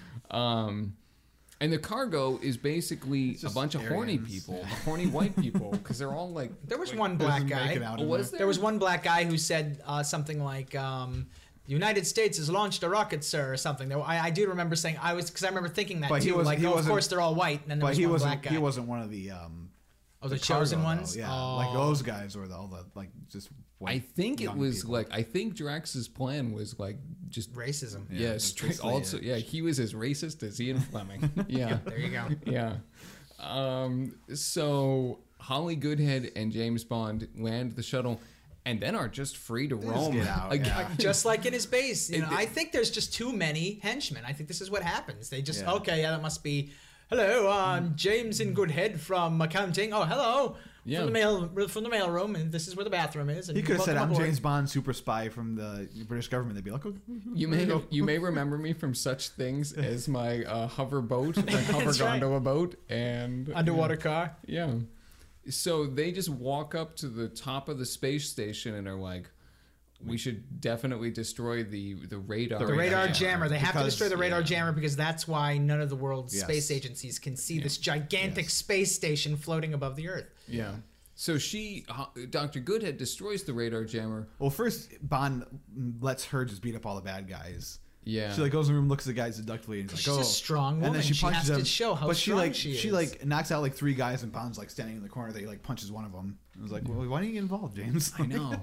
And the cargo is basically a just bunch of horny Aryans. people, horny white people, because they're all like. there was one black guy. Making out Oh, in was there. There was one black guy who said something like, "The United States has launched a rocket, sir," or something. I do remember saying because I remember thinking that But he too. was- like, he oh, of wasn't- course they're all white, and then there But was he one wasn't. black guy. He wasn't one of the Oh, the chosen cargo, ones? though. Yeah, Oh. like those guys were all the like just. White I think it young was people. like I think Drax's plan was like just Racism. yeah, that's straight basically also it. yeah, he was as racist as Ian Fleming. Yeah. There you go. Yeah. So Holly Goodhead and James Bond land the shuttle and then are just free to roam. get out, Again. yeah. Just like in his base. You know, It- I think there's just too many henchmen. I think this is what happens. They just, Yeah. okay, yeah, that must be, hello, I'm James in Goodhead from accounting. Oh, hello. Yeah. From the mail room, and this is where the bathroom is. And He could have said, welcome "I'm aboard." James Bond, super spy from the British government." They'd be like, "Okay." You may remember me from such things as my hover boat, my hover That's right. gondola boat, and Underwater car. Yeah. So they just walk up to the top of the space station and are like, we should definitely destroy the radar. The radar jammer. They have to Because- destroy the radar yeah. jammer because that's why none of the world's Yes. space agencies can see this gigantic Yes. space station floating above the Earth. Yeah. So Dr. Goodhead destroys the radar jammer. Well, first Bond lets her just beat up all the bad guys. Yeah. She like goes in the room, looks at the guys seductively, and is like, She's "Oh." a strong And woman. then she She punches has to them. show how but strong she she is. like knocks out like 3 guys, and Bond's like standing in the corner. They like punches one of them. I was like, "Well, why don't you get involved, James?" I know.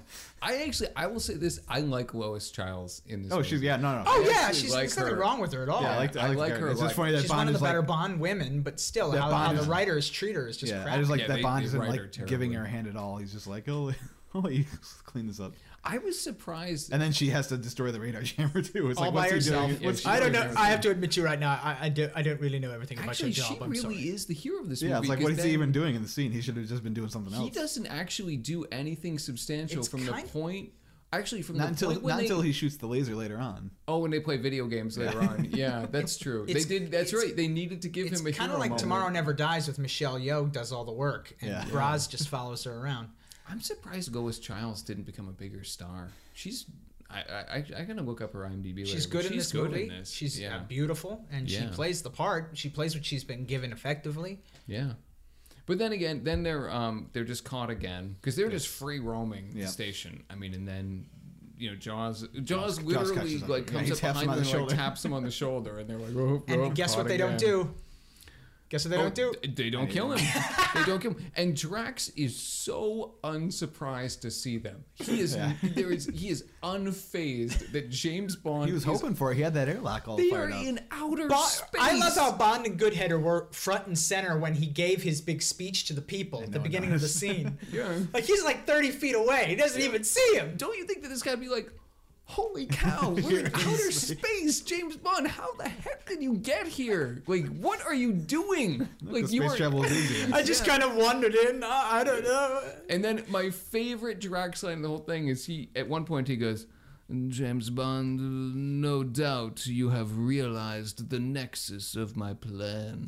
I will say this. I like Lois Chiles in this Oh, movie. she's no. Oh yeah, actually she's like there's nothing her. wrong with her at all. Yeah, I like her It's a just lot. funny that She's Bond one of is the better like, Bond women, but still, That how Bond the is- writers treat her is just yeah, crap. I just like Yeah, that Bond they isn't write like her giving terribly. her a hand at all. He's just like, "Oh, oh, you clean this up." I was surprised. And then she has to destroy the radar jammer too. It's all like, by what's he herself. doing? Yeah, What's she I don't know. doing I have to admit to you right now, I don't really know everything about Actually, your she job. I'm really sorry. is the hero of this Yeah, movie. it's like, what because is he then even doing in the scene? He should have just been doing something else. He doesn't actually do anything substantial It's from the kind- point. Actually, from Not the until point when not until he shoots the laser later on. Oh, when they play video games later on. Yeah, that's true. They it's- did. That's it's- right. They needed to give It's him a kind hero of like moment. Tomorrow Never Dies with Michelle Yeoh does all the work, and Yeah. Braz just follows her around. I'm surprised Lois Chiles didn't become a bigger star. She's. I gotta look up her IMDb. Later, She's but good in this movie. this. She's yeah. beautiful, and she Yeah. plays the part. She plays what she's been given effectively. Yeah. But then again, then they're just caught again because they're just free roaming the Yeah. station. I mean, and then Jaws Jaws literally catches up. like Yeah, comes he up taps behind him them on the and like, shoulder. taps him on the shoulder, and they're like, oh, And guess what they don't do? Guess what they don't do? They don't kill him. They don't kill him. And Drax is so unsurprised to see them. He is Yeah. he is unfazed that James Bond. He was is, hoping for it. He had that airlock all They fired are up. in outer space. I love how Bond and Goodheader were front and center when he gave his big speech to the people at the know, beginning of the scene. Yeah. Like he's like 30 feet away. He doesn't even see him. Don't you think that this guy would be like, holy cow, we're in outer space, James Bond, how the heck did you get here? Like, what are you doing? Like, the you space are. travel is easy. I just kind of wandered in. I don't know. And then my favorite Drax line in the whole thing is at one point he goes, James Bond, no doubt you have realized the nexus of my plan.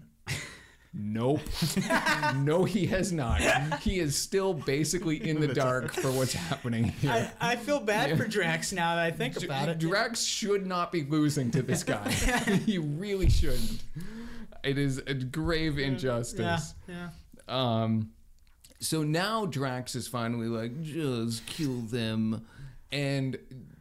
Nope. No, he has not. He is still basically in the dark for what's happening here. I feel bad for Drax now that I think about it. Drax should not be losing to this guy. He really shouldn't. It is a grave injustice. Yeah. So now Drax is finally like, just kill them. And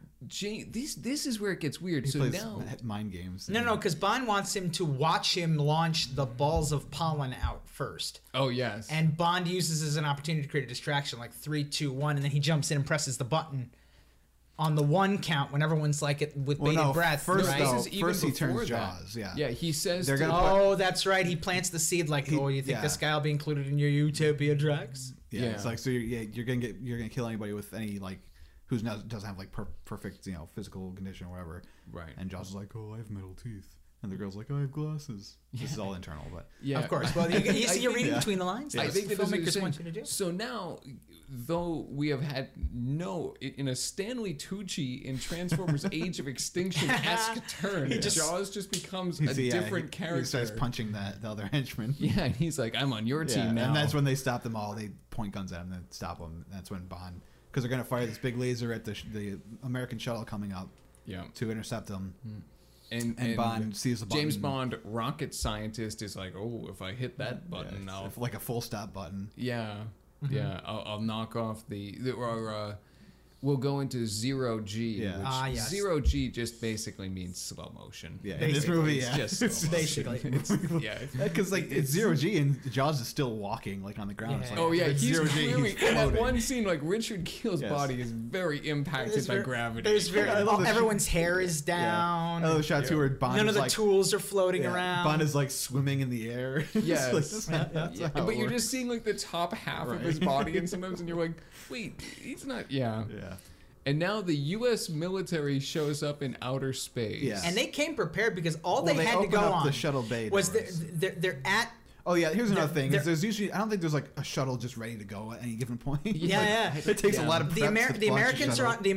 this is where it gets weird. He So plays now, mind games. No, because Bond wants him to watch him launch the balls of pollen out first. oh yes, And Bond uses as an opportunity to create a distraction, like 3, 2, 1, and then he jumps in and presses the button on the 1 count when everyone's like it with bated breath. First, right? this though, is even first he before turns that. Jaws. Yeah. yeah, he says They're to- gonna Oh, that's right. He plants the seed like, oh, you think yeah. this guy will be included in your Utopia, Drax? Yeah, Yeah. it's like so you're gonna kill anybody with any like who's not doesn't have like perfect physical condition or whatever. Right. And Jaws is like, oh, I have metal teeth, and the girl's like, I have glasses. This is all internal, but yeah, Of course. Well, you see, you're reading yeah. between the lines. I That's think what that this is what you're filmmakers saying. want you to do. So now, though we have had in a Stanley Tucci in Transformers: Age of Extinction-esque turn, Jaws just becomes a different character. He starts punching the other henchman. Yeah, and he's like, I'm on your Yeah, team now. and that's when they stop them all. They point guns at him and stop them. That's when Bond, because they're gonna fire this big laser at the American shuttle coming up yeah. to intercept them. And Bond sees the James button. Bond, rocket scientist, is like, oh, if I hit that button, I'll like a full stop button. yeah, I'll knock off the we'll go into 0G. Yeah. Which Yes. 0G just basically means slow motion. Yeah, in this movie, yeah. It's just slow motion. Basically. Yeah. Because like it's 0G and Jaws is still walking like on the ground. It's Yeah. like, Oh yeah, it's he's 0G, clearly he's in that floating. one scene. Like Richard Keel's Yes. body is very impacted by gravity. There's very I love the everyone's hair is down. I love the shot too where Bond None is of the like, tools are floating yeah, around. Bond is like swimming in the air. It's Yes. like, that's Yeah, how it but you're works. just seeing like the top half of Right. his body, and sometimes and you're like, wait, he's not. Yeah. Yeah. And now the U.S. military shows up in outer space. Yeah. And they came prepared because all Well, they had to open go up on the shuttle bay was doors. they're at. Oh yeah, here's another thing. they're- Is there's usually I don't think there's like a shuttle just ready to go at any given point. Yeah, yeah. It takes Yeah. a lot of The, prep to the launch a Americans are shuttle. on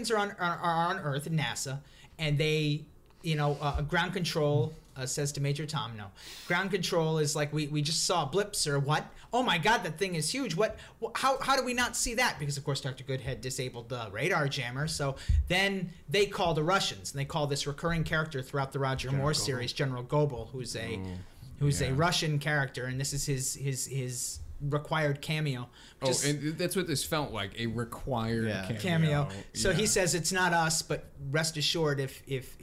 are on Earth in NASA, and they, ground control says to Major Tom, no, ground control is like we just saw blips or what? Oh my God, that thing is huge. How do we not see that? Because of course Dr. Good had disabled the radar jammer. So then they call the Russians, and they call this recurring character throughout the Roger Moore series, General Gobel, who's a yeah. Russian character, and this is his required cameo. Oh, Just- and that's what this felt like, a required Yeah. cameo. So Yeah. he says it's not us, but rest assured, if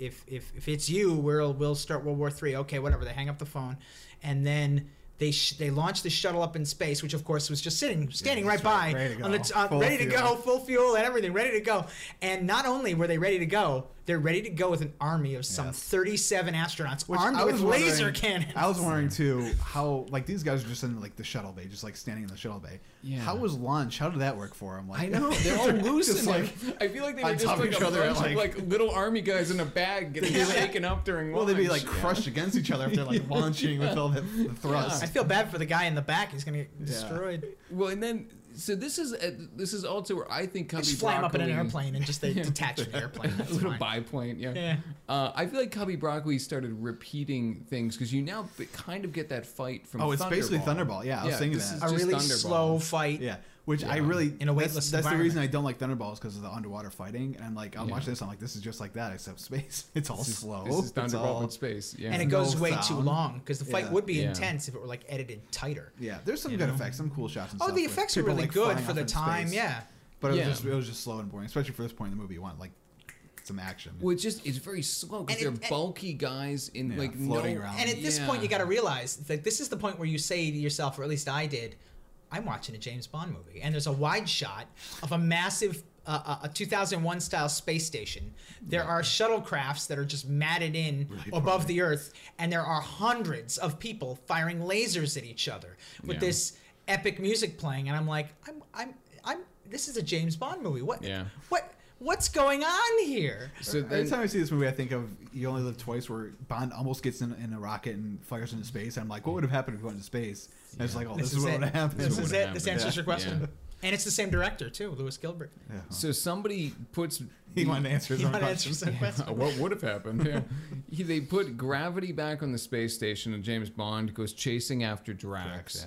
it's you, we'll start World War III. Okay, whatever. They hang up the phone, and then they launch the shuttle up in space, which of course was just standing right that's by, right. Ready to on go. the Full ready to fuel. go, full fuel and everything, ready to go. And not only were they ready to go, they're ready to go with an army of some Yes. 37 astronauts Which armed I with was laser wondering- cannons. I was wondering too how like these guys are just in like the shuttle bay, just like standing in the shuttle bay. Yeah. How was launch? How did that work for them? Like, I know, they're all loose Just in like there. I feel like they were on just top of like each a other, bunch of like little army guys in a bag getting shaken up during well, they'd be launch. like crushed against each other if they're like launching with all the thrust. I feel bad for the guy in the back. He's gonna get destroyed. Well, and then so this is also where I think Cubby Just fly him up in an Broccoli- airplane and just they detach the airplane. a That's little fine. biplane, yeah. Yeah. I feel like Cubby Broccoli started repeating things because you now kind of get that fight from. Oh, it's basically Thunderball. Thunderball. Yeah, I was thinking this that. is A just really Thunderball. slow fight. Yeah, which I Yeah. really In a weightless that's the reason environment. I don't like Thunderballs because of the underwater fighting. And I'm like, I'm Yeah. watching this. I'm like, this is just like that except space. It's all slow. This is It's Thunderball all- in space. Yeah. And it No goes way too sound. long because the fight Yeah. would be Yeah. intense if it were like edited tighter. Yeah, there's some good effects, some cool shots. And Oh, stuff the with effects are people, really like, good flying for off the into time. space. Yeah. But Yeah. it was just slow and boring, especially for this point in the movie. You want like some action. Well, it's very slow because And they're it- bulky guys in Yeah, like floating no, around. And at this Yeah. point, you got to realize like this is the point where you say to yourself, or at least I did, I'm watching a James Bond movie, and there's a wide shot of a massive. A 2001 style space station. There are shuttlecrafts that are just matted in above the Earth, and there are hundreds of people firing lasers at each other with Yeah. this epic music playing. And I'm like, I'm. This is a James Bond movie. Yeah. What's going on here? So Every then, time I see this movie, I think of You Only Live Twice, where Bond almost gets in a rocket and fires into space. I'm like, what would have happened if we went into space? And it's like, oh, this is what it. would have happened. This is would've it. This happened. answers your question. Yeah. And it's the same director too, Lewis Gilbert. Yeah. so somebody puts. He wanted to answer his You own want to answer question. some questions? What would have happened? Yeah. They put gravity back on the space station, and James Bond goes chasing after Drax.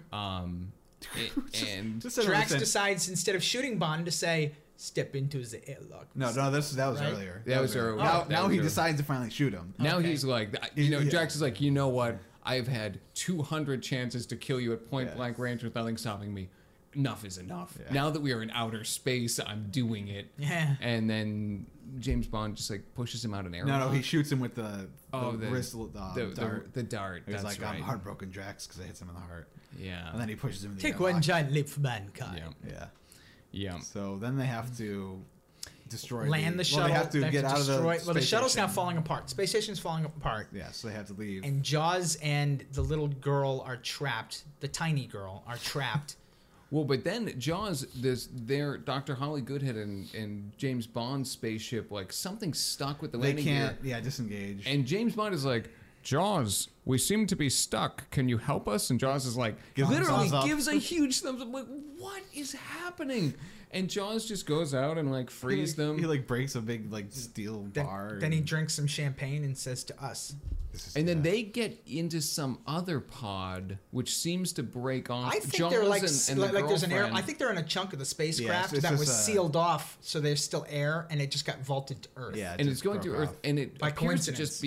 And Just said Drax everything. decides instead of shooting Bond to say, "Step into the airlock." No, that was Right? earlier. That was earlier. Now, That now was he earlier. decides to finally shoot him. now Okay. he's like, Yeah. Drax is like, you know what? I've had 200 chances to kill you at point Yeah. blank range with nothing stopping me. Enough is enough. Yeah. Now that we are in outer space, I'm doing it. Yeah. And then James Bond just like pushes him out an arrow. No, he shoots him with the the wrist the dart. The dart. He's That's like, right. I'm heartbroken, Drax, because it hits him in the heart. Yeah. And then he pushes him in the Take airlock. one giant leap for mankind. Yeah. Yeah. Yeah. So then they have to destroy Land the shuttle. Well, they have to they get out of the destroy. Well, the space shuttle's now station. falling apart. Space station's falling apart. Yeah, so they have to leave. And Jaws and the little girl are trapped. The tiny girl are trapped. Well, but then Jaws, their Dr. Holly Goodhead and James Bond's spaceship, like something stuck with the They landing can't, gear. disengage. And James Bond is like, Jaws, we seem to be stuck. Can you help us? And Jaws is like, Gives him literally thumbs up. gives a huge thumbs up. Like, what is happening? And Jaws just goes out and like frees them. He like breaks a big like steel Then, bar. then he drinks some champagne and says to us, And then they get into some other pod, which seems to break off. I think Jaws they're like, and the like there's an air. girlfriend. I think they're in a chunk of the spacecraft it's that just was a- sealed off, so there's still air, and it just got vaulted to Earth. Yeah, and it's going broke through Earth, off. and it By appears to coincidence. just be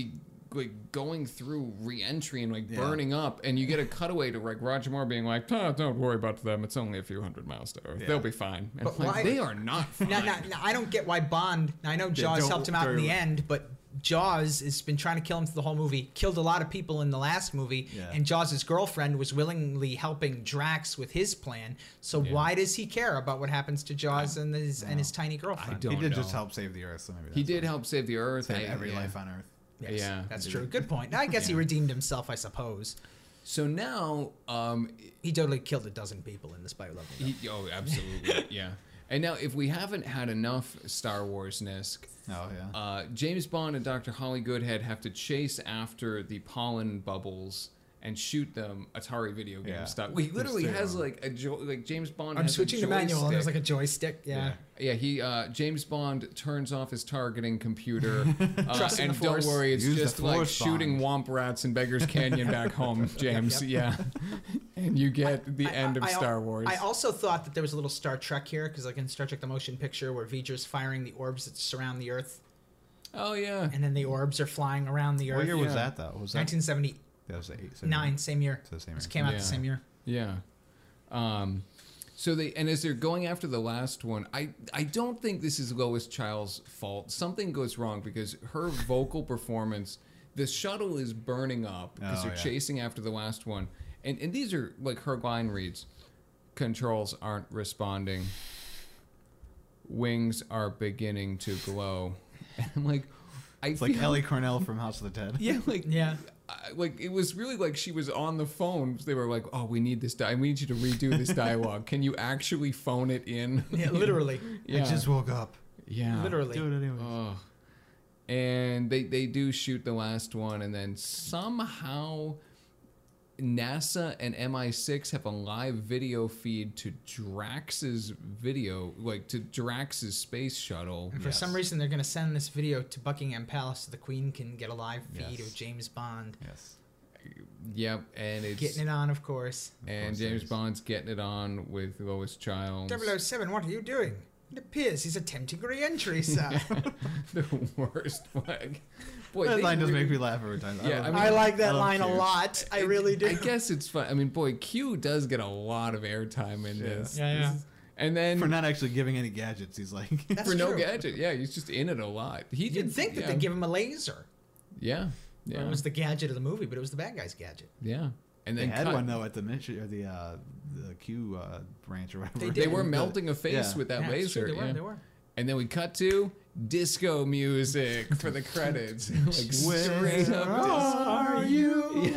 like going through re-entry and like burning up, and you get a cutaway to like Roger Moore being like, oh, "Don't worry about them. It's only a few hundred miles to Earth. They'll be fine." And But like, why- they are not fine. Now, I don't get why Bond. I know Jaws don't helped him out in the worry. end, but Jaws has been trying to kill him through the whole movie. Killed a lot of people in the last movie, Yeah. and Jaws' girlfriend was willingly helping Drax with his plan. So why does he care about what happens to Jaws and his tiny girlfriend? don't He did know. just help save the Earth. So maybe He that's did why. help save the Earth. Save every life on Earth. Yes, Yeah. that's true. Good point. I guess he redeemed himself, I suppose. So now, He totally killed a dozen people in the Spy Who Loved Me. oh, absolutely, yeah. And now, if we haven't had enough Star Wars-esque, Oh yeah. James Bond and Dr. Holly Goodhead have to chase after the pollen bubbles and shoot them Atari video game Yeah. style. He literally Just, has like like James Bond. I'm has switching a to manual, and there's joystick. like a joystick. Yeah. Yeah, James Bond turns off his targeting computer, Trust in and the don't Force. worry, it's Use the just like Force, shooting womp rats in Beggar's Canyon back home, James. Yeah, and you get the end of Star Wars. I also thought that there was a little Star Trek here, because like in Star Trek: The Motion Picture, where V'ger's firing the orbs that surround the Earth, Oh yeah, and then the orbs are flying around the Earth. What year was yeah. that though? Was that 1979, that was same year. So the same This year. came out Yeah. the same year. yeah. So they, and as they're going after the last one, I don't think this is Lois Child's fault. Something goes wrong because her vocal performance, the shuttle is burning up because Oh, they're yeah. chasing after the last one, and these are like her line reads: "Controls aren't responding. Wings are beginning to glow." And I'm like, It's like Ellie Cornell from House of the Dead. yeah, like Yeah. like it was really like she was on the phone. They were like, "Oh, we need this. We need you to redo this dialogue. Can you actually phone it in?" Yeah, literally. Yeah. I just woke up. Yeah. Literally. Do it anyway. Oh. And they do shoot the last one, and then somehow NASA and MI6 have a live video feed to Drax's space shuttle. And for some reason, they're going to send this video to Buckingham Palace so the Queen can get a live feed Yes. of James Bond. Yes. Yep, and it's Getting it on, of course. and course James it is. Bond's getting it on with Lois Child. 007, what are you doing? It appears he's attempting re-entry, sir. The worst flag. Boy, That they line does really- make me laugh every time. Yeah, I mean, I like that love line a Q. lot. I really do. I guess it's fun. I mean, boy, Q does get a lot of airtime in this. Yeah, yeah. And then For not actually giving any gadgets, he's like, That's for no true. gadget, yeah, he's just in it a lot. He You'd did think that yeah. they'd give him a laser. Yeah, yeah, It was the gadget of the movie, but it was the bad guy's gadget. yeah. And they then had cut- one though at the mission or the Q branch or whatever. They They did. were The- melting a face yeah. with that Yeah, it's true, laser. They were. yeah. They were. And then we cut to disco music for the credits. Like straight up are you?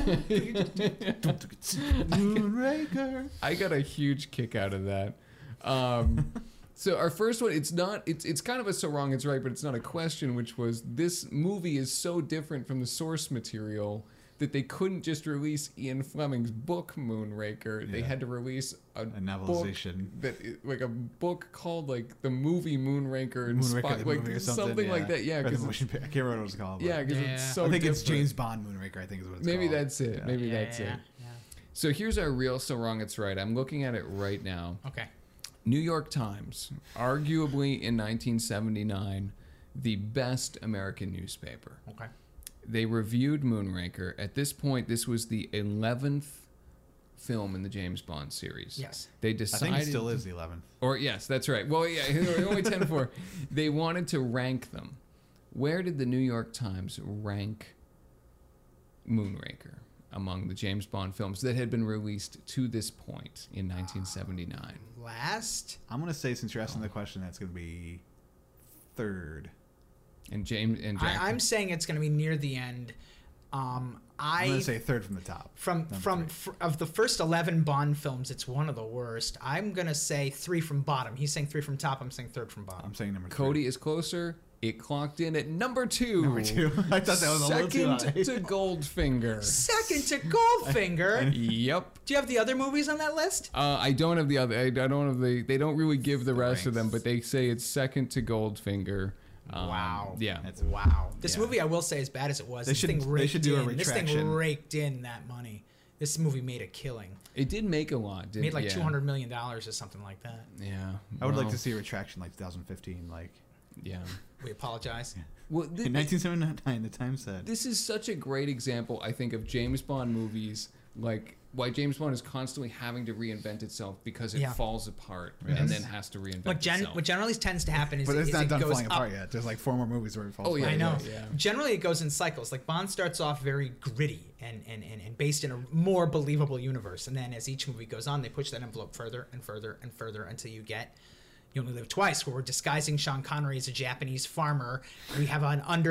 Moonraker. I got a huge kick out of that. So our first one, it's kind of a so wrong it's right, but it's not a question, which was this movie is so different from the source material that they couldn't just release Ian Fleming's book Moonraker. They Yeah. had to release a novelization. like a book called like the movie Moonraker, Moonraker the like movie or something, like that. Yeah, Or the because motion I can't remember what it was called. but yeah, because Yeah. it's so. I think it's different. James Bond Moonraker. I think is what it's Maybe called. that's it. Yeah. Maybe that's it. So here's our real so wrong it's right. I'm looking at it right now. Okay. New York Times, arguably in 1979, the best American newspaper. Okay. They reviewed Moonraker. At this point, this was the 11th film in the James Bond series. Yes. They I decided. think it still is the 11th. Or yes, that's right. Well, yeah, there were only 10 for. They wanted to rank them. Where did the New York Times rank Moonraker among the James Bond films that had been released to this point in 1979? Last. I'm gonna say since you're asking the question, that's gonna be third. And James and Jack. I'm saying it's going to be near the end. I'm gonna say third from the top. Of the first 11 Bond films, it's one of the worst. I'm going to say 3 from bottom. He's saying 3 from top. I'm saying 3rd from bottom. I'm saying number 3. Cody is closer. It clocked in at number 2. Number 2. I thought that was a little too Second high. to Goldfinger. Second to Goldfinger. Yep. Do you have the other movies on that list? I don't have the other. I don't have the. They don't really give the rest of them, ranks. but they say it's second to Goldfinger. Wow. Yeah. That's Wow. This Yeah. movie, I will say, as bad as it was, They this should- thing they raked should do a in. This thing retraction. raked in that money. This movie made a killing. It did make a lot. Made like yeah. $200 million or something like that. Yeah. I would like well, to see a retraction like 2015. Like Yeah. We apologize. Well, In 1979, the Times said. this is such a great example, I think, of James Bond movies, like why James Bond is constantly having to reinvent itself because it Yeah. falls apart Yes. and then has to reinvent What itself. generally tends to happen is, But it's is not it done goes falling up. apart yet. There's like 4 more movies where it falls Oh, yeah, apart. I know. yeah. Generally, it goes in cycles. Like Bond starts off very gritty and based in a more believable universe, and then as each movie goes on, they push that envelope further and further and further until you get You Only Live Twice, where we're disguising Sean Connery as a Japanese farmer. We have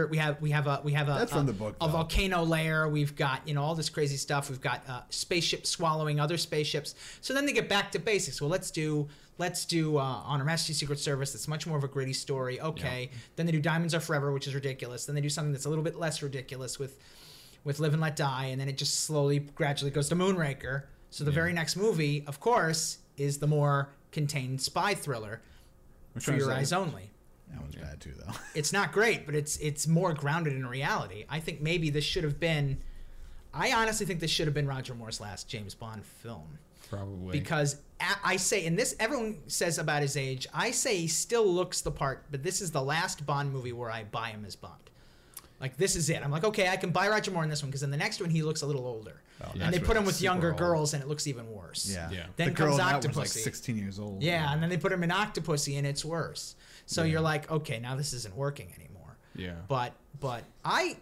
That's from the book, a though. volcano layer. We've got all this crazy stuff. We've got spaceships swallowing other spaceships. So then they get back to basics. Well, let's do On Her Majesty's Secret Service. That's much more of a gritty story. Okay. Yeah. Then they do Diamonds Are Forever, which is ridiculous. Then they do something that's a little bit less ridiculous with Live and Let Die, and then it just slowly, gradually goes to Moonraker. So the very next movie, of course, is the more contained spy thriller, Which For one is Your that? Eyes Only. That one's bad too, though. It's not great, but it's more grounded in reality. I think maybe this should have been. I honestly think this should have been Roger Moore's last James Bond film. Probably. Because I say, and this everyone says about his age, I say he still looks the part, but this is the last Bond movie where I buy him as Bond. Like, this is it. I'm like, okay, I can buy Roger Moore in this one, because in the next one he looks a little older. Oh, And that's they put him with super younger old. girls, and it looks even worse. Yeah. Yeah. Then the girl comes in that one's like Octopussy. 16 years old. Yeah, and then they put him in Octopussy, and it's worse. So Yeah. you're like, okay, now this isn't working anymore. Yeah. But I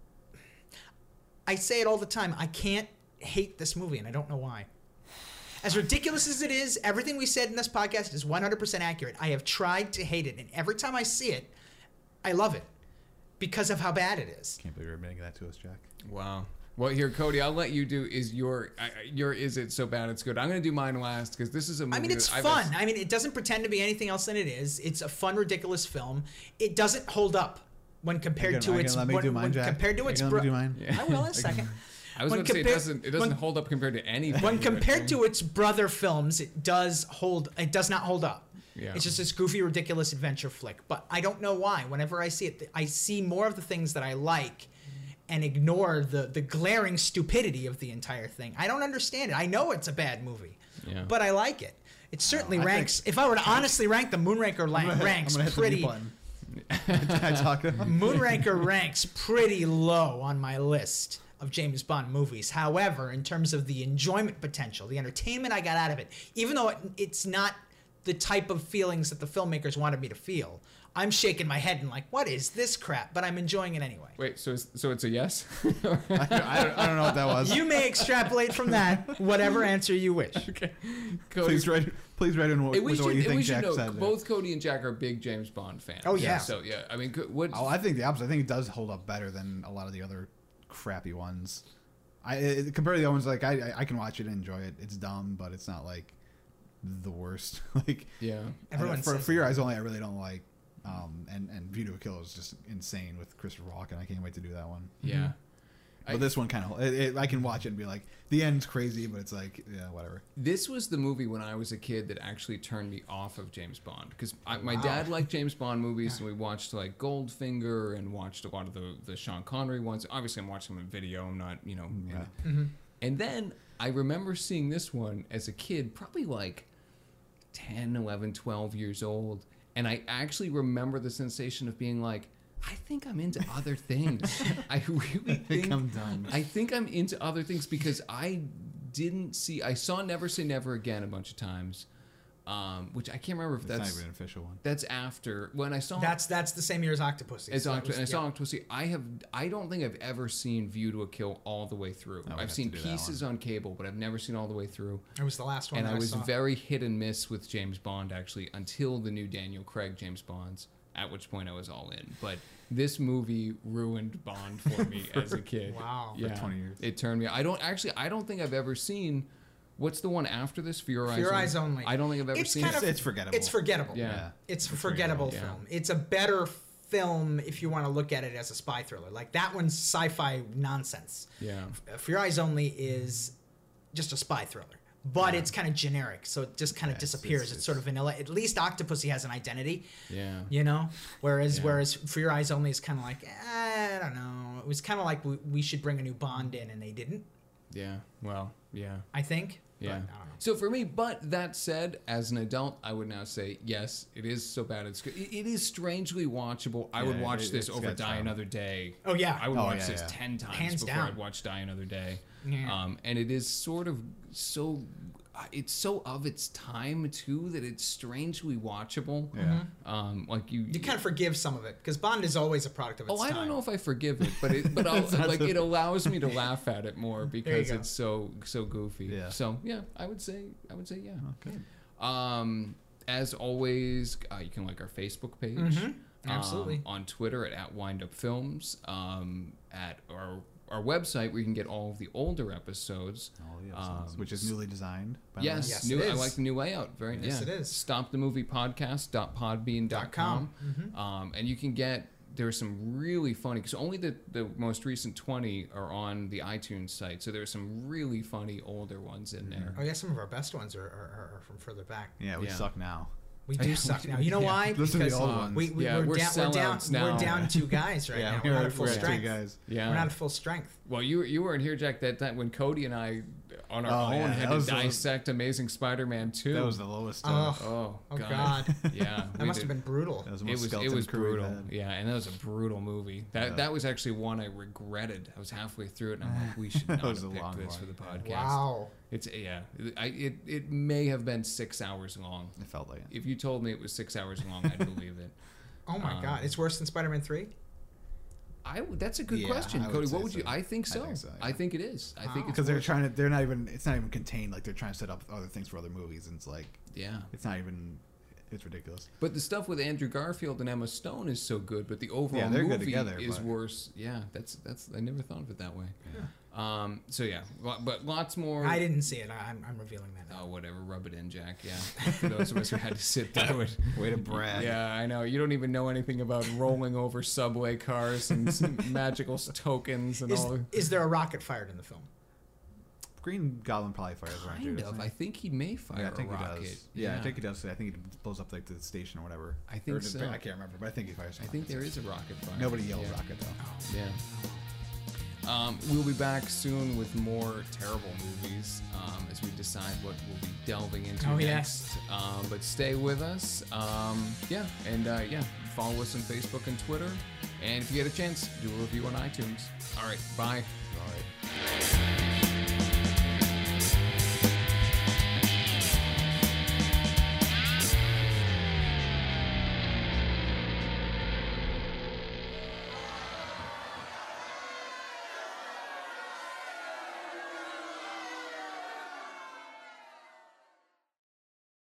say it all the time. I can't hate this movie, and I don't know why. As ridiculous as it is, everything we said in this podcast is 100% accurate. I have tried to hate it, and every time I see it, I love it because of how bad it is. Can't believe you're admitting that to us, Jack. Wow. Well, here, Cody, I'll let you do your Is It So Bad It's Good. I'm going to do mine last because this is a movie. I mean, it's that I've- fun. I mean, it doesn't pretend to be anything else than it is. It's a fun, ridiculous film. It doesn't hold up when compared to its let me do mine, Jack. compared to Are you its gonna let me do mine? Yeah. I will in a second. I was when going to say compared- it doesn't when- hold up compared to anything. When but- compared to its brother films, it does not hold up. Yeah. It's just this goofy, ridiculous adventure flick. But I don't know why. Whenever I see it, I see more of the things that I like and ignore the glaring stupidity of the entire thing. I don't understand it. I know it's a bad movie, Yeah. but I like it. It certainly I ranks. If I were to honestly rank the Moonraker ranks I'm gonna hit the pretty. mute button. Can I talk? Moonraker ranks pretty low on my list of James Bond movies. However, in terms of the enjoyment potential, the entertainment I got out of it, even though it's not the type of feelings that the filmmakers wanted me to feel, I'm shaking my head and like, what is this crap? But I'm enjoying it anyway. Wait, so it's a yes? I don't know what that was. You may extrapolate from that whatever answer you wish. Okay. Please write in what, Hey, we with what you should, think we should Jack know, said. both Cody and Jack are big James Bond fans. Oh, yeah. So, yeah, I mean, what... Oh, I think the opposite. I think it does hold up better than a lot of the other crappy ones. Compared to the other ones, like I can watch it and enjoy it. It's dumb, but it's not like the worst. Like Yeah. Everyone says for Your Eyes Only, I really don't like. And View to a Kill is just insane with Christopher Walken. I can't wait to do that one. Yeah. But this one kind of, I can watch it and be like, the end's crazy, but it's like, yeah, whatever. This was the movie when I was a kid that actually turned me off of James Bond because my dad liked James Bond movies, and we watched like Goldfinger and watched a lot of the Sean Connery ones. Obviously, I'm watching them in video. I'm not, And then I remember seeing this one as a kid, probably like 10, 11, 12 years old, and I actually remember the sensation of being like, I think I'm into other things. I really think I'm done. I think I'm into other things because I saw Never Say Never Again a bunch of times, which I can't remember if It's not that's even an official one. that's after when I saw That's the same year as Octopussy. as So that Octo- was- and I saw yeah. Octopussy. I don't think I've ever seen View to a Kill all the way through. I would I've have seen to do that pieces on cable, but I've never seen all the way through. It was the last one. And that I was saw. very hit and miss with James Bond actually until the new Daniel Craig James Bonds, at which point I was all in. But this movie ruined Bond for me as a kid. Wow. Yeah, 20 years. It turned me. I don't think I've ever seen. What's the one after this? For Your Eyes. For Your Eyes Only. I don't think I've ever It's seen kind it. of- It's forgettable. It's forgettable. Yeah. It's a forgettable Yeah. film. It's a better film if you want to look at it as a spy thriller. Like that one's sci-fi nonsense. Yeah. For Your Eyes Only is just a spy thriller, but it's kind of generic, so it just kind of disappears. It's sort of vanilla. At least Octopussy has an identity, Yeah. you know. Whereas Yeah. For Your Eyes Only is kind of like I don't know. It was kind of like we should bring a new Bond in, and they didn't. Yeah. Well, Yeah. I think. Yeah. But, I don't know. So for me, but that said, as an adult, I would now say yes, it is so bad it's good. It is strangely watchable. I would Yeah, watch this it's over got Die charm. Another Day. Oh, yeah. I would Oh, watch yeah, this yeah. 10 times Hands before down. I'd watch Die Another Day. Yeah. And it is sort of so. It's so of its time too that it's strangely watchable. Yeah. Like you You kind of forgive some of it because Bond is always a product of its Oh, time. I don't know if I forgive it, but it allows me to laugh at it more because go. it's so goofy. Yeah. So yeah, I would say yeah. Okay. As always, you can like our Facebook page. Mm-hmm. Absolutely. On Twitter at @WindUpFilms. At our website where you can get all of the older episodes. Oh, yes, which is newly designed. By Yes, Yes, new, it I is. like the new layout. Very Yes, yeah. it is. StopTheMoviePodcast.podbean.com. And you can get there's some really funny because only the most recent 20 are on the iTunes site, so there's some really funny older ones in there. Oh yeah, some of our best ones are from further back. Yeah, we Yeah. suck now. We do suck now. You know why? Listen to the Because old ones. we're we're sellouts now. We're down 2 guys right now. We're not at full we're strength. two guys. Yeah. We're not at full strength. Well, you weren't here, Jack, that time when Cody and I, on our Oh, own, yeah, had that to was the- dissect Amazing Spider-Man 2. That was the lowest. Oh, Oh oh God. God. Yeah. That must have been brutal. That was the It most was skeleton crew we've brutal. had. Yeah, and that was a brutal movie. That was actually one I regretted. I was halfway through it, and I'm like, we should not was have a picked long this one. for the podcast. Wow. It's it may have been 6 hours long. It felt like it. If you told me it was 6 hours long, I'd believe it. Oh my God. It's worse than Spider-Man 3? That's a good Yeah, question, I would Cody. say What would you? so. I think so. I think so, yeah. I think it is. I think it's Because they're worse. trying to. They're not even. It's not even contained. Like they're trying to set up other things for other movies, and it's like Yeah. it's not even. It's ridiculous. But the stuff with Andrew Garfield and Emma Stone is so good, but the overall they're good movie together, is but- worse. Yeah, that's I never thought of it that way. So yeah, but lots more. I didn't see it. I'm revealing that now. Oh, whatever. Rub it in, Jack. Yeah. For those of us who had to sit through it. Way to brag. Yeah, I know. You don't even know anything about rolling over subway cars and some magical tokens and all. Is there a rocket fired in the film? Green Goblin probably fires around too. Kind doesn't of. he? I think he may fire Yeah, I think a he rocket. does. Yeah, I think he does. I think he blows up like the station or whatever. I think Or so. I can't remember, but I think he fires. I think there is a rocket fire. Nobody yells Yeah. rocket though. Yeah. We'll be back soon with more terrible movies as we decide what we'll be delving into Oh, next. But stay with us. Follow us on Facebook and Twitter. And if you get a chance, do a review on iTunes. All right, bye. All right.